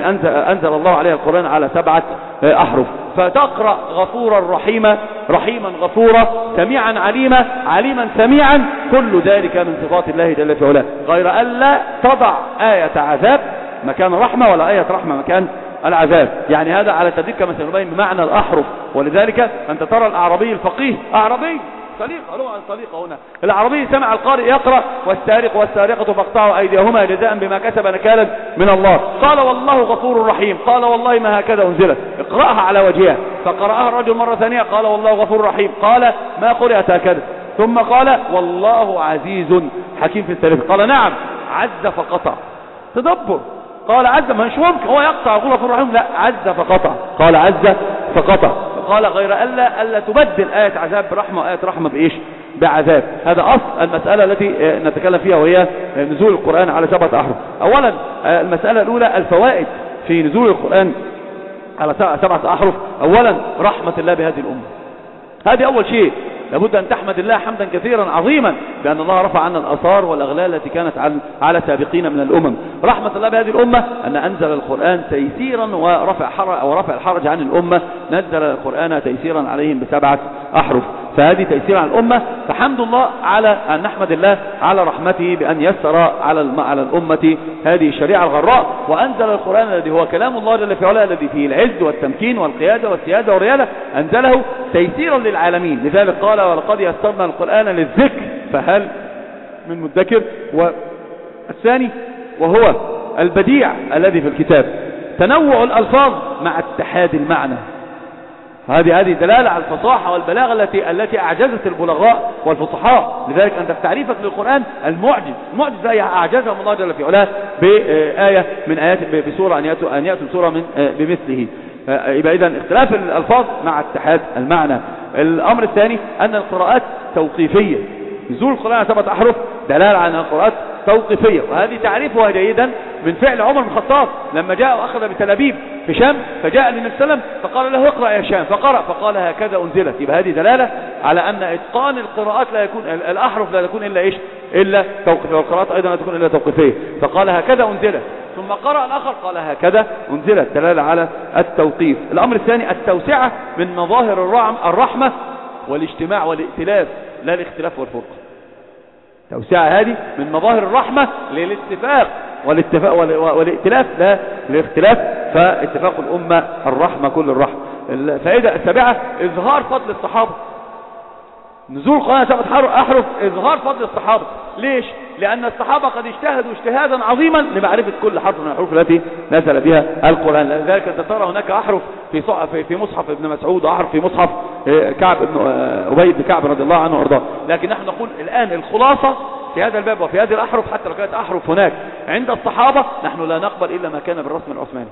أنزل الله عليه القرآن على 7 أحرف. فتقرأ غفورا رحيما، رحيما غفورا، سميعا عليما، عليما سميعا، كل ذلك من صفات الله جل في علاه، غير ألا تضع آية عذاب مكان رحمة ولا آية رحمة مكان العذاب. يعني هذا على تدريج كما سنبين بمعنى الأحرف. ولذلك أنت ترى الأعرابي الفقيه، أعرابي سليقة له عن سليقة هنا، العربي سمع القارئ يقرأ والسارق والسارقة فاقطعوا أيديهما جزاء بما كسب نكالا من الله، قال والله غفور رحيم، قال والله ما هكذا أنزلت، اقرأها على وجهها. فقرأها الرجل مرة ثانية قال والله غفور رحيم، قال ما قرأت هكذا، ثم قال والله عزيز حكيم في السلف، قال نعم عز فقطع. تدبر، قال عز، ما مش ممكن هو يقطع يقول غفور رحيم، لا عز فقطع، قال عز فقطع. قال غير ألا تبدل آية عذاب برحمة وآية رحمة بإيش؟ بعذاب. هذا أصل المسألة التي نتكلم فيها، وهي نزول القرآن على 7 أحرف. أولا المسألة الأولى الفوائد في نزول القرآن على 7 أحرف. أولا رحمة الله بهذه الأمة، هذه أول شيء لابد أن تحمد الله حمدا كثيرا عظيما بأن الله رفع عنا الآثار والأغلال التي كانت على سابقين من الأمم. رحمة الله بهذه الأمة أن أنزل القرآن تيسيرا ورفع الحرج عن الأمة، نزل القرآن تيسيرا عليهم ب7 أحرف، فهذه تيسير على الأمة. فحمد الله على أن نحمد الله على رحمته بأن يسر على الأمة هذه الشريعة الغراء، وأنزل القرآن الذي هو كلام الله جل في علاه الذي فيه العز والتمكين والقيادة والسيادة والريادة، أنزله تيسيرا للعالمين. لذلك قال ولقد يسرنا القرآن للذكر فهل من مدكر. والثاني وهو البديع الذي في الكتاب، تنوع الألفاظ مع اتحاد المعنى، هذه دلالة على الفصاحة والبلاغة التي أعجزت البلغاء والفصحاء. لذلك أنت في تعريفك للقرآن المعجز أعجزهم الله جل في علاه بآية من آيات بسورة أن يأتوا سورة بمثله. يبقى إذن اختلاف الألفاظ مع اتحاد المعنى. الأمر الثاني أن القراءات توقيفية، نزول القرآن على 7 أحرف دلالة على أن القراءات توقيفية، وهذه تعريفها جيدا من فعل عمر بن الخطاب لما جاء وأخذ بتلابيب هشام، فجاء للنبي صلى الله عليه وسلم فقال له اقرأ يا هشام، فقرأ فقال هكذا أنزلت. يبقى هذه دلالة على أن إتقان القراءات لا يكون، الأحرف لا تكون إلا إيش؟ إلا توقيفية، والقراءات أيضا لا تكون إلا توقيفية. فقال هكذا أنزلت، ثم قرأ الآخر قال هكذا أنزلت، دلالة على التوقيف. الأمر الثاني التوسعة من مظاهر الرحمة والاجتماع والائتلاف، لا الاختلاف والفرقة. توسعة هذه من مظاهر الرحمة للاتفاق والائتلاف لا الاختلاف، فاتفاق الأمة الرحمة كل الرحمة. الفائدة السابعة إظهار فضل الصحابة، نزول القرآن 7 أحرف إظهار فضل الصحابة. ليش؟ لأن الصحابة قد اجتهدوا اجتهادا عظيما لمعرفة كل حرف من الحروف التي نزل بها القرآن. لذلك أنت ترى هناك أحرف في مصحف ابن مسعود، وأحرف في مصحف كعب بن أبي بن كعب رضي الله عنه وارضاه. لكن نحن نقول الآن الخلاصة في هذا الباب وفي هذه الأحرف، حتى لو كانت أحرف هناك عند الصحابة، نحن لا نقبل إلا ما كان بالرسم العثماني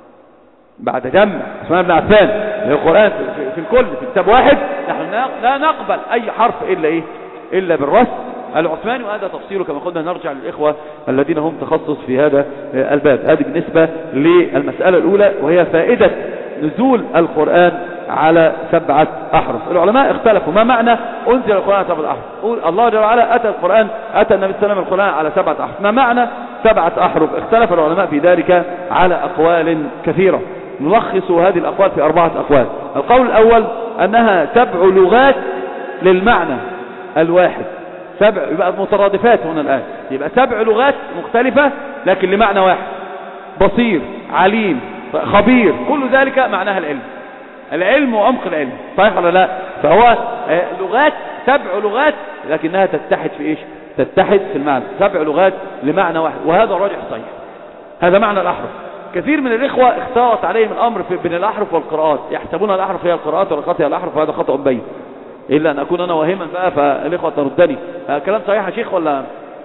بعد جمع عثمان بن عفان للقرآن في الكل في كتاب واحد. نحن لا نقبل أي حرف إلا بالرسم العثماني، وهذا تفصيله كما قلنا نرجع للإخوة الذين هم تخصص في هذا الباب. هذه بالنسبة للمسألة الأولى، وهي فائدة نزول القرآن على 7 أحرف. العلماء اختلفوا ما معنى أنزل القرآن على 7 أحرف. الله جل وعلا أتى النبي صلى الله عليه وسلم القرآن على 7 أحرف، ما معنى 7 أحرف؟ اختلف العلماء في ذلك على أقوال كثيرة، نلخص هذه الأقوال في 4 أقوال. القول الأول أنها 7 لغات للمعنى الواحد، 7 يبقى مترادفات هنا الآن، يبقى 7 لغات مختلفة لكن لمعنى واحد، بصير، عليم، خبير، كل ذلك معناها العلم وعمق العلم، صحيح ولا لا؟ فهو لغات، 7 لغات لكنها تتحد في ايش؟ تتحد في المعنى، 7 لغات لمعنى واحد، وهذا راجح صحيح. هذا معنى الأحرف. كثير من الإخوة اختلط عليهم الأمر بين الأحرف والقراءات، يحسبون الأحرف هي القراءات والقراءات هي الأحرف، وهذا خطأ بين، إلا أن أكون أنا واهما بقى فالإخوة تردني. كلام صحيح يا شيخ ولا؟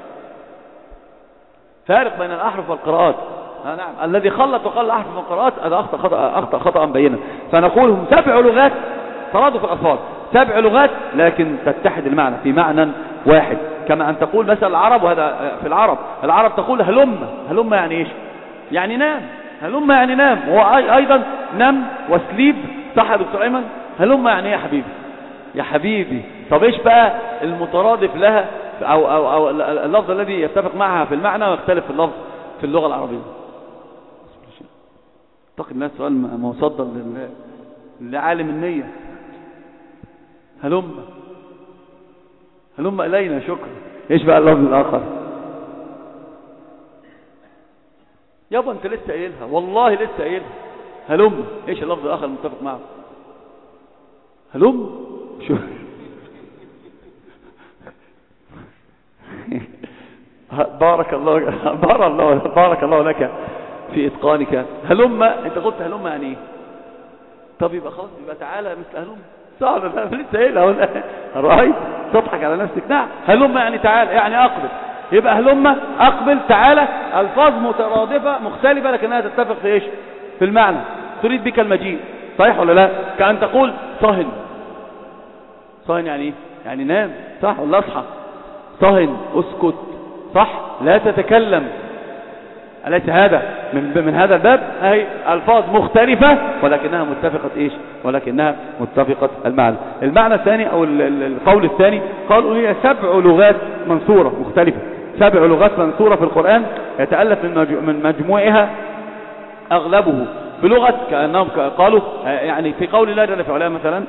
فارق بين الأحرف والقراءات. نعم، الذي خلط وقال الأحرف والقراءات هذا أخطأ خطأ بينا. فنقول هم 7 لغات ترادف الألفاظ، 7 لغات لكن تتحد المعنى في معنى واحد، كما أن تقول مثلا العرب، وهذا في العرب تقول هلم يعني إيش؟ يعني نام، هلم يعني نام، وهو أيضا نم وسليب، صح يا دكتور أيمن؟ هلم يعني إيه يا حبيبي؟ طب إيش بقى المترادف لها أو اللفظ الذي يتفق معها في المعنى ويختلف في اللفظ في اللغة العربية؟ أعتقد الناس سؤال مصدر لعالم النية. هلم إلينا، شكرا. إيش بقى اللفظ الآخر؟ يابا أنت لسه قايلها، والله لسه قايلها، هلم. إيش اللفظ الآخر المتفق معه؟ هلم شو بارك الله لك في إتقانك. هلم، أنت قلت هلم يعني إيه؟ طب يبقى خلاص، يبقى تعالى مثل هلم، صعب، لسه قايلها رأيت تضحك على نفسك. نعم، هلم يعني تعالى، يعني أقبل، يبقى هلم أقبل تعالى، ألفاظ مترادفة مختلفة لكنها تتفق في إيش؟ في المعنى، تريد بك المجيء، صحيح ولا لا؟ كأن تقول صهن يعني إيه؟ يعني نام، صح ولا أصحى؟ صهن اسكت، صح، لا تتكلم. أليس هذا من هذا الباب؟ هي ألفاظ مختلفة ولكنها متفقة إيش؟ ولكنها متفقة المعنى الثاني أو القول الثاني، قالوا هي 7 لغات منصورة مختلفة، 7 لغات منصورة في القرآن، يتألف من مجموعها أغلبه بلغة، كأنهم قالوا يعني في قول الله جل وعلا مثلا: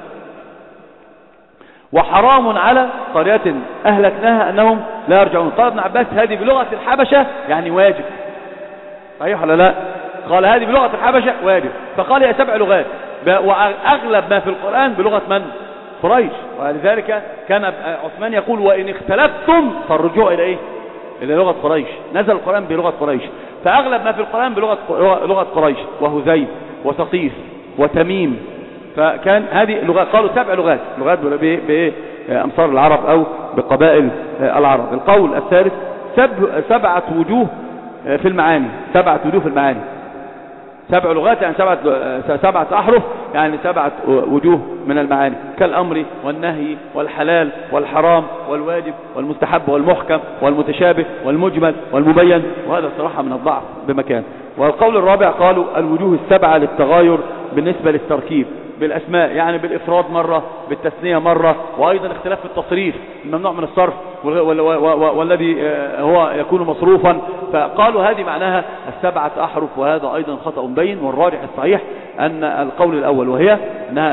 وحرام على قرية أهلكناها أنهم لا يرجعون. قال ابن عباس هذه بلغة الحبشة يعني واجب، صحيح ولا لا؟ قال هذه بلغة الحبشة واجب، فقال هي 7 لغات، وأغلب ما في القرآن بلغة من؟ قريش. ولذلك كان عثمان يقول: وإن اختلفتم فالرجوع إلى إيه؟ إلى لغة قريش. نزل القرآن بلغة قريش، فأغلب ما في القرآن بلغة قريش، وهذيل وسقيف وتميم. فكان هذه لغات، قالوا 7 لغات بأمصار العرب أو بقبائل العرب. القول الثالث 7 وجوه في المعاني، 7 وجوه في المعاني، 7 لغات يعني 7 أحرف، يعني 7 وجوه من المعاني، كالأمر والنهي والحلال والحرام والواجب والمستحب والمحكم والمتشابه والمجمل والمبين، وهذا صراحة من الضعف بمكان. والقول الرابع قالوا الوجوه 7 للتغاير بالنسبة للتركيب بالأسماء، يعني بالإفراد مرة، بالتثنية مرة، وأيضا اختلاف في التصريف، الممنوع من الصرف والذي هو يكون مصروفا. فقالوا هذه معناها 7 أحرف، وهذا أيضا خطأ بين، والراجح الصحيح أن القول الأول، وهي أنها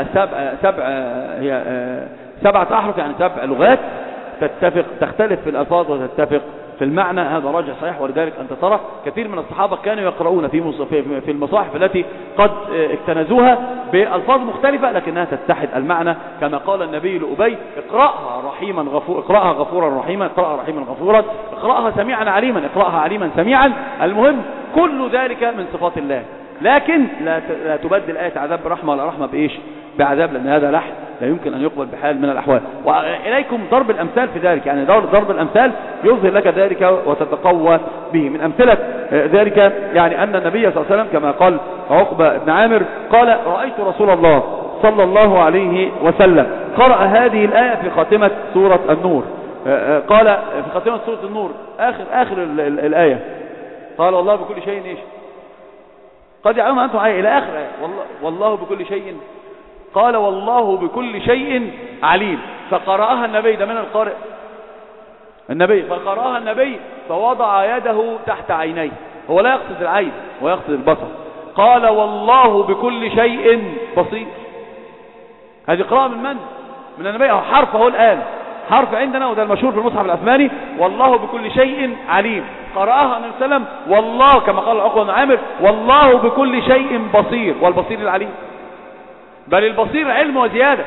7 أحرف يعني 7 لغات تختلف في الألفاظ وتتفق في المعنى، هذا راجع صحيح. ولذلك أنت ترى كثير من الصحابة كانوا يقرؤون في المصاحف التي قد اكتنزوها بألفاظ مختلفة لكنها تتحد المعنى، كما قال النبي لأبي: اقرأها غفورا رحيما، اقرأها رحيما غفورا، اقرأها سميعا عليما، اقرأها عليما سميعا. المهم كل ذلك من صفات الله، لكن لا تبدل آية عذاب برحمة ولا رحمة بإيش؟ بعذاب، لأن هذا لحن لا يمكن أن يقبل بحال من الأحوال. وإليكم ضرب الأمثال في ذلك، يعني ضرب الأمثال يظهر لك ذلك وتتقوى به. من أمثلة ذلك يعني أن النبي صلى الله عليه وسلم كما قال عقبة بن عامر قال: رأيت رسول الله صلى الله عليه وسلم قرأ هذه الآية في خاتمة سورة النور. قال في خاتمة سورة النور آخر الآية قال: والله بكل شيء إيش؟ قد يعلم أنتم عليه، إلى آخر آية، والله بكل شيء قال والله بكل شيء عليم، فقرأها النبي، ده من القارئ النبي، فقرأها النبي فوضع يده تحت عينيه، هو لا يقصد العين ويقصد البصر، قال والله بكل شيء بصير. هذه قراءة من النبي، أو حرف هو الآن حرف عندنا، وده المشهور في المصحف العثماني، والله بكل شيء عليم. قرأها النبي صلى الله عليه وسلم والله كما قال عقبة بن عامر والله بكل شيء بصير، والبصير العليم، بل البصير علم وزيادة،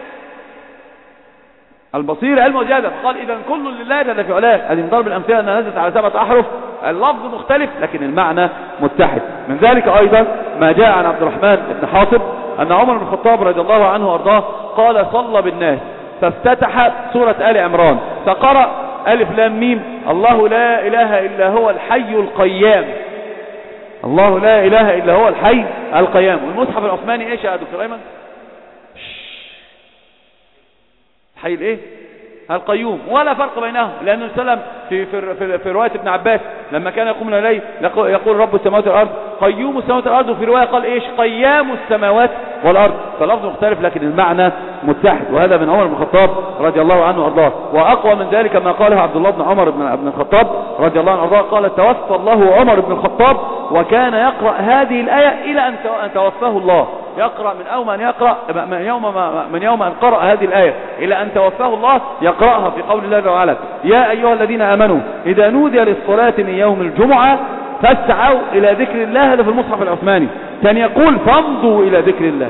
البصير علم وزيادة. فقال إذا كل لله جل في علاه. هذه من ضرب الأمثلة أنها نزلت على 7 أحرف، اللفظ مختلف لكن المعنى متحد. من ذلك أيضا ما جاء عن عبد الرحمن بن حاطب أن عمر بن الخطاب رضي الله عنه وأرضاه قال صلى بالناس فافتتح سورة آل عمران فقرأ ألف لام ميم الله لا إله إلا هو الحي القيام، الله لا إله إلا هو الحي القيام. والمصحف العثماني إيش يا دكتور أيمن؟ الحي الإيه؟ القيوم، ولا فرق بينهم، لأن السلام في رواية ابن عباس لما كان يقوم من الليل يقول رب السماوات والأرض قيوم السماوات والأرض، وفي رواية قال إيش؟ قيام السماوات والأرض، فاللفظ مختلف لكن المعنى متحد. وهذا من عمر بن الخطاب رضي الله عنه وأرضاه. وأقوى من ذلك ما قاله عبد الله بن عمر بن الخطاب رضي الله عنه وأرضاه، قال توفى الله عمر بن الخطاب وكان يقرأ هذه الآية إلى أن توفاه الله، يقرأ من يوم أن قرأ هذه الآية إلى أن توفاه الله، يقرأها في قول الله تعالى يا أيها الذين آمنوا إذا نودي للصلاة من يوم الجمعة فاسعوا إلى ذكر الله. هذا في المصحف العثماني. كان يقول فامضوا إلى ذكر الله.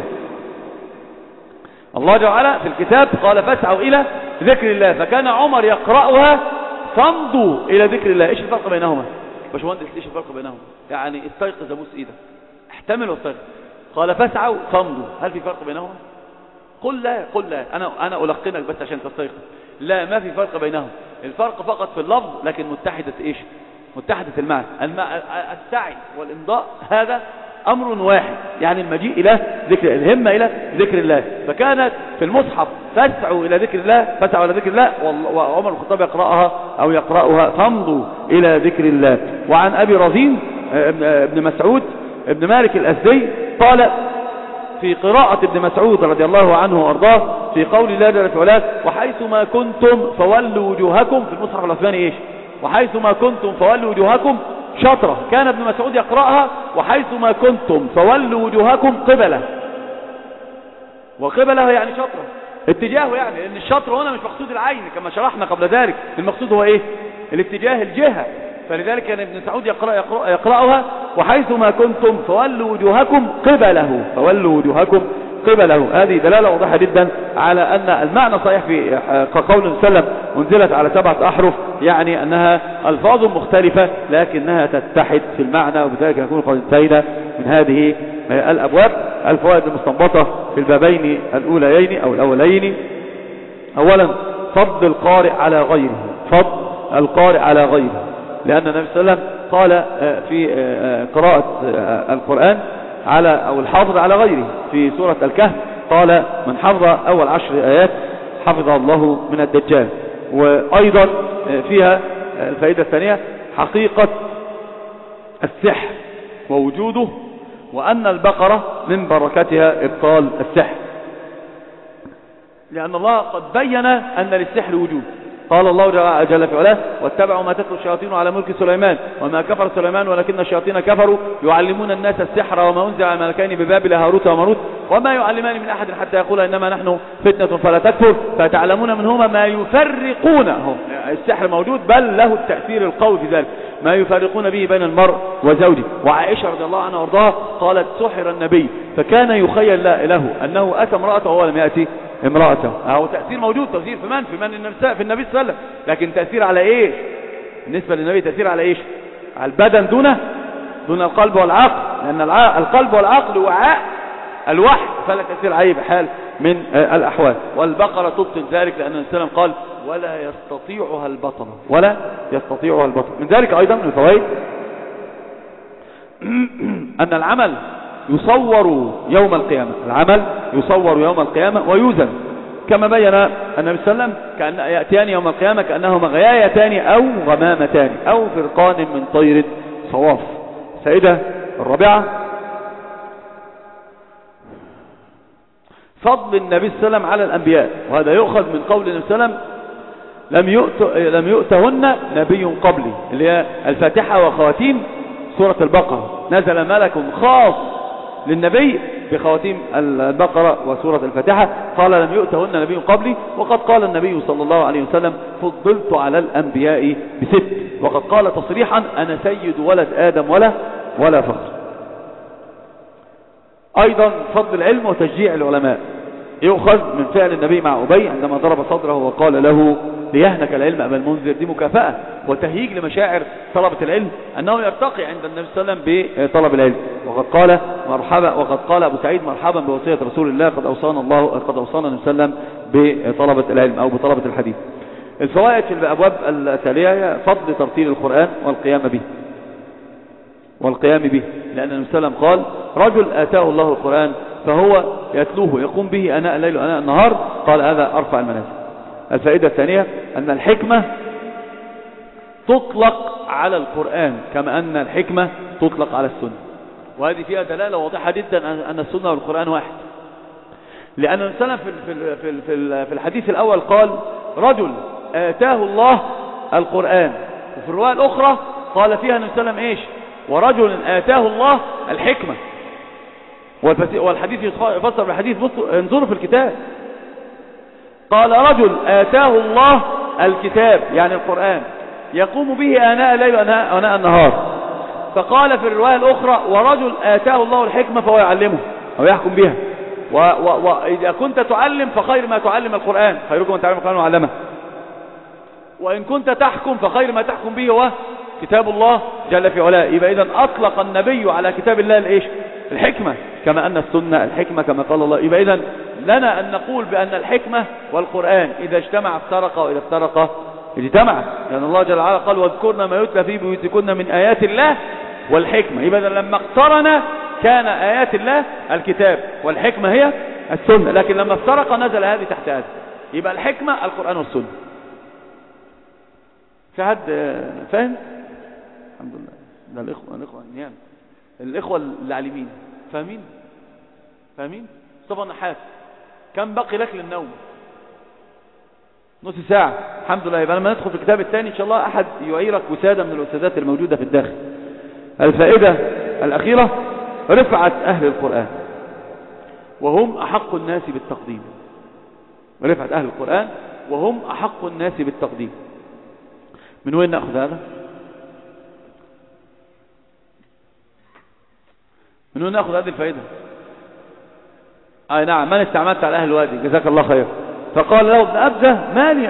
الله تعالى في الكتاب قال فاسعوا إلى ذكر الله، فكان عمر يقرأها فامضوا إلى ذكر الله. إيش الفرق بينهما؟ باشمهندس إيش الفرق بينهما؟ يعني استيقظ أبوس إيدك، احتمل واستيقظ. قال فاسعوا فامضوا، هل في فرق بينهما؟ قل لا، قل لا، أنا ألقنك بس عشان تستيقظ. لا، ما في فرق بينهم، الفرق فقط في اللفظ لكن متحدة إيش؟ متحدة المعنى. السعي والإمضاء هذا أمر واحد، يعني المجيء إلى ذكر، الهمة إلى ذكر الله. فكانت في المصحف فاسعوا إلى ذكر الله، فاسعوا إلى ذكر الله، وعمر بن الخطاب يقرأها فامضوا إلى ذكر الله. وعن أبي رزين ابن مسعود ابن مالك الأسدي قال في قراءة ابن مسعود رضي الله عنه وأرضاه في قول الله جل وعلا وحيث ما كنتم فولوا وجوهكم، في المصحف العثماني إيش؟ وحيث ما كنتم فولوا وجوهكم شطرة. كان ابن مسعود يقرأها وحيث ما كنتم فولوا وجوهكم قبله، وقبله يعني شطرة، اتجاهه، يعني لأن الشطر هنا مش مقصود العين كما شرحنا قبل ذلك، المقصود هو إيه؟ الاتجاه، الجهة. فلذلك كان ابن مسعود يقرأها وحيث ما كنتم فولوا وجوهكم قبله، فولوا وجوهكم قبله. هذه دلالة واضحة جدا على أن المعنى صحيح في قول سلم انزلت على 7 أحرف، يعني أنها ألفاظ مختلفة لكنها تتحد في المعنى. وبذلك نكون قد انتهينا من هذه الأبواب. الفوائد المستنبطة في البابين الأولين: أولا فضل القارئ على غيره، فضل القارئ على غيره، لأن النبي صلى الله عليه وسلم قال في قراءة القرآن أو الحافظ على غيره في سورة الكهف، قال من حفظ أول 10 آيات حفظه الله من الدجال. وأيضا فيها الفائدة الثانية حقيقة السحر ووجوده، وأن البقرة من بركتها إبطال السحر، لأن الله قد بين أن للسحر وجود. قال الله جل في علاه واتبعوا ما تتلو الشياطين على ملك سليمان وما كفر سليمان ولكن الشياطين كفروا يعلمون الناس السحر وما أنزل على الملكين ببابل هاروت وماروت وما يعلمان من أحد حتى يقول إنما نحن فتنة فلا تكفر فتعلمون منهما ما يفرقونه. السحر موجود بل له التأثير القوي في ذلك، ما يفرقون به بين المرء وزوجه. وعائشة رضي الله عنها وارضاها قالت سحر النبي فكان يخيل له أنه أتى امرأته وهو لم يأتي امرأته. أو تأثير موجود، تأثير في من النساء في النبي صلى الله عليه وسلم، لكن تأثير على إيه؟ بالنسبة للنبي تأثير على إيش؟ على البدن دون القلب والعقل، لأن القلب والعقل وعاء الوحي، فلا تأثير عليه بحال من الأحوال. والبقرة تبطل ذلك لأن النبي صلى الله عليه وسلم قال ولا يستطيعها البطن، ولا يستطيعها البطن. من ذلك أيضا من الفوائد أن العمل يصور يوم القيامة، العمل يصور يوم القيامة ويوزن، كما بين النبي صلى الله عليه وسلم كأن يأتيان يوم القيامة كأنهما غيايتان أو غمامتان أو فرقان من طير صواف. الفائدة الرابعة فضل النبي صلى الله عليه وسلم على الأنبياء، وهذا يؤخذ من قول النبي صلى الله عليه وسلم لم يؤتهن نبي قبلي، اللي هي الفاتحة وخواتيم سورة البقرة. نزل ملك خاص للنبي بخواتيم البقرة وسورة الفاتحة، قال لم يؤتهن نبي قبلي. وقد قال النبي صلى الله عليه وسلم فضلت على الأنبياء ب6، وقد قال تصريحا أنا سيد ولد آدم ولا فخر. أيضا فضل العلم وتشجيع العلماء يؤخذ من فعل النبي مع أبي عندما ضرب صدره وقال له ليهنك العلم أبا المنذر. دي مكافأة وتهييج لمشاعر طلبة العلم أنه يرتقي عند النبي صلى الله عليه وسلم بطلب العلم. وقد قال أبو سعيد مرحبا بوصية رسول الله قد أوصانا النبي صلى الله عليه وسلم بطلبة العلم أو بطلبة الحديث. الفوائد في الأبواب التالية فضل ترتيل القرآن والقيام به، لأن النبي صلى الله عليه وسلم قال رجل آتاه الله القرآن فهو يتلوه يقوم به أناء الليل وأناء النهار، قال هذا أرفع المنازل. الفائدة الثانية أن الحكمة تطلق على القرآن كما أن الحكمة تطلق على السنة، وهذه فيها دلالة واضحة جدا أن السنة والقرآن واحد. لأن النبي صلى الله عليه وسلم في الحديث الأول قال رجل آتاه الله القرآن، وفي الرواية الأخرى قال فيها النبي صلى الله عليه وسلم إيش؟ ورجل آتاه الله الحكمة. والحديث يفسر بالحديث، انظروا في الكتاب، قال رجل آتاه الله الكتاب يعني القرآن يقوم به آناء الليل وآناء النهار. فقال في الرواية الأخرى ورجل آتاه الله الحكمة فهو يعلمه أو يحكم بها. وإذا كنت تعلم فخير ما تعلم القرآن، خيركم من تعلم القرآن وعلمه. وإن كنت تحكم فخير ما تحكم به هو كتاب الله جل في علاه. يبقى إذن أطلق النبي على كتاب الله الإيش؟ الحكمة، كما أن السنة الحكمة كما قال الله. يبقى إذن لنا أن نقول بأن الحكمة والقرآن إذا اجتمع افترقا وإذا افترقا اجتمع، لأن الله جل وعلا قال واذكرن ما يتلى في بيوتكن من آيات الله والحكمة. يبقى لما اقترن كان آيات الله الكتاب والحكمة هي السنة، لكن لما افترق نزل هذه تحت هذه. يبقى الحكمة القرآن والسنة. في حد فاهم؟ الحمد لله. ده الإخوة يعني الإخوة العالمين فاهمين؟ مصطفى النحاس كم بقي لك للنوم؟ نص ساعة الحمد لله. يبقى لما ندخل في الكتاب الثاني إن شاء الله أحد يعيرك وسادة من الوسادات الموجودة في الداخل. الفائدة الأخيرة رفعة أهل القرآن وهم أحق الناس بالتقديم. رفعة أهل القرآن وهم أحق الناس بالتقديم. من وين نأخذ هذا؟ من وين نأخذ هذه الفائدة؟ نعم، من استعملت على أهل الوادي جزاك الله خير. فقال له ابن أبزة مالي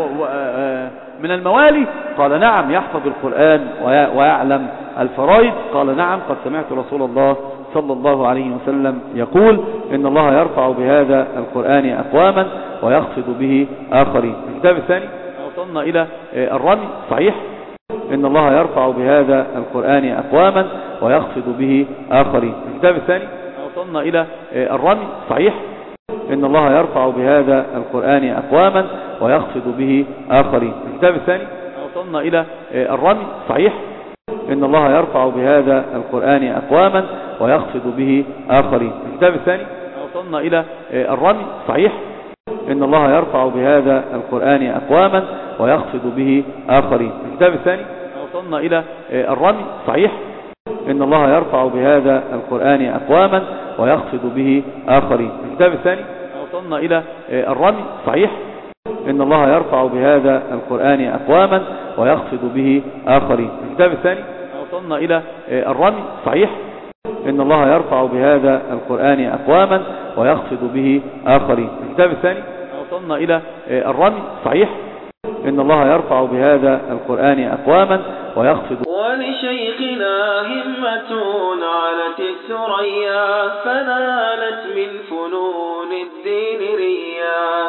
من الموالي؟ قال نعم يحفظ القرآن ويعلم الفرائض. قال نعم قد سمعت رسول الله صلى الله عليه وسلم يقول إن الله يرفع بهذا القرآن أقواما ويخفض به آخرين. الكتاب الثاني وصلنا إلى الرمي صحيح، إن الله يرفع بهذا القرآن أقواما ويخفض به آخرين. الكتاب الثاني وصلنا إلى الرمي صحيح، إن الله يرفع بهذا القرآن أقواما ويخفض به آخرين. الكتاب الثاني وصلنا إلى الرمي صحيح، إن الله يرفع بهذا القرآن أقواما ويخفض به آخرين. الكتاب الثاني وصلنا إلى الرمي صحيح، إن الله يرفع بهذا القرآن أقواما ويخفض به آخرين. الكتاب الثاني وصلنا إلى الرمي صحيح، إن الله يرفع بهذا القرآن أقواما ويخفض به آخرين. الكتاب الثاني وصلنا إلى الرمي صحيح، إن الله يرفع بهذا القرآن أقواما ويخفض به آخرين. الكتاب الثاني وصلنا إلى الرمي صحيح، إن الله يرفع بهذا القرآن أقواما ويخفض به آخرين. الكتاب الثاني وصلنا إلى الرمي صحيح، إن الله يرفع بهذا القرآن أقواما ويخفض. ولشيخنا همة علت الثريا فنالت من فنون الدين ريا.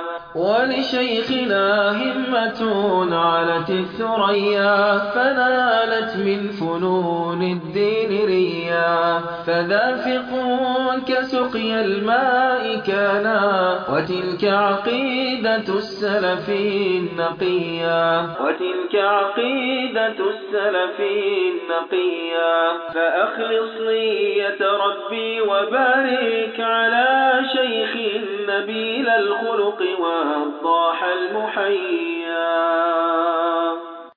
ولشيخنا همة علت الثريا فنالت من فنون الدين ريا. فذا فقه كسقي الماء كانا وتلك عقيدة السلف النقيا. وتلك عقيدة السلف النقيا. فأخلص نية ربي وبارك على شيخ سبيل الخلق ووضاح المحيا.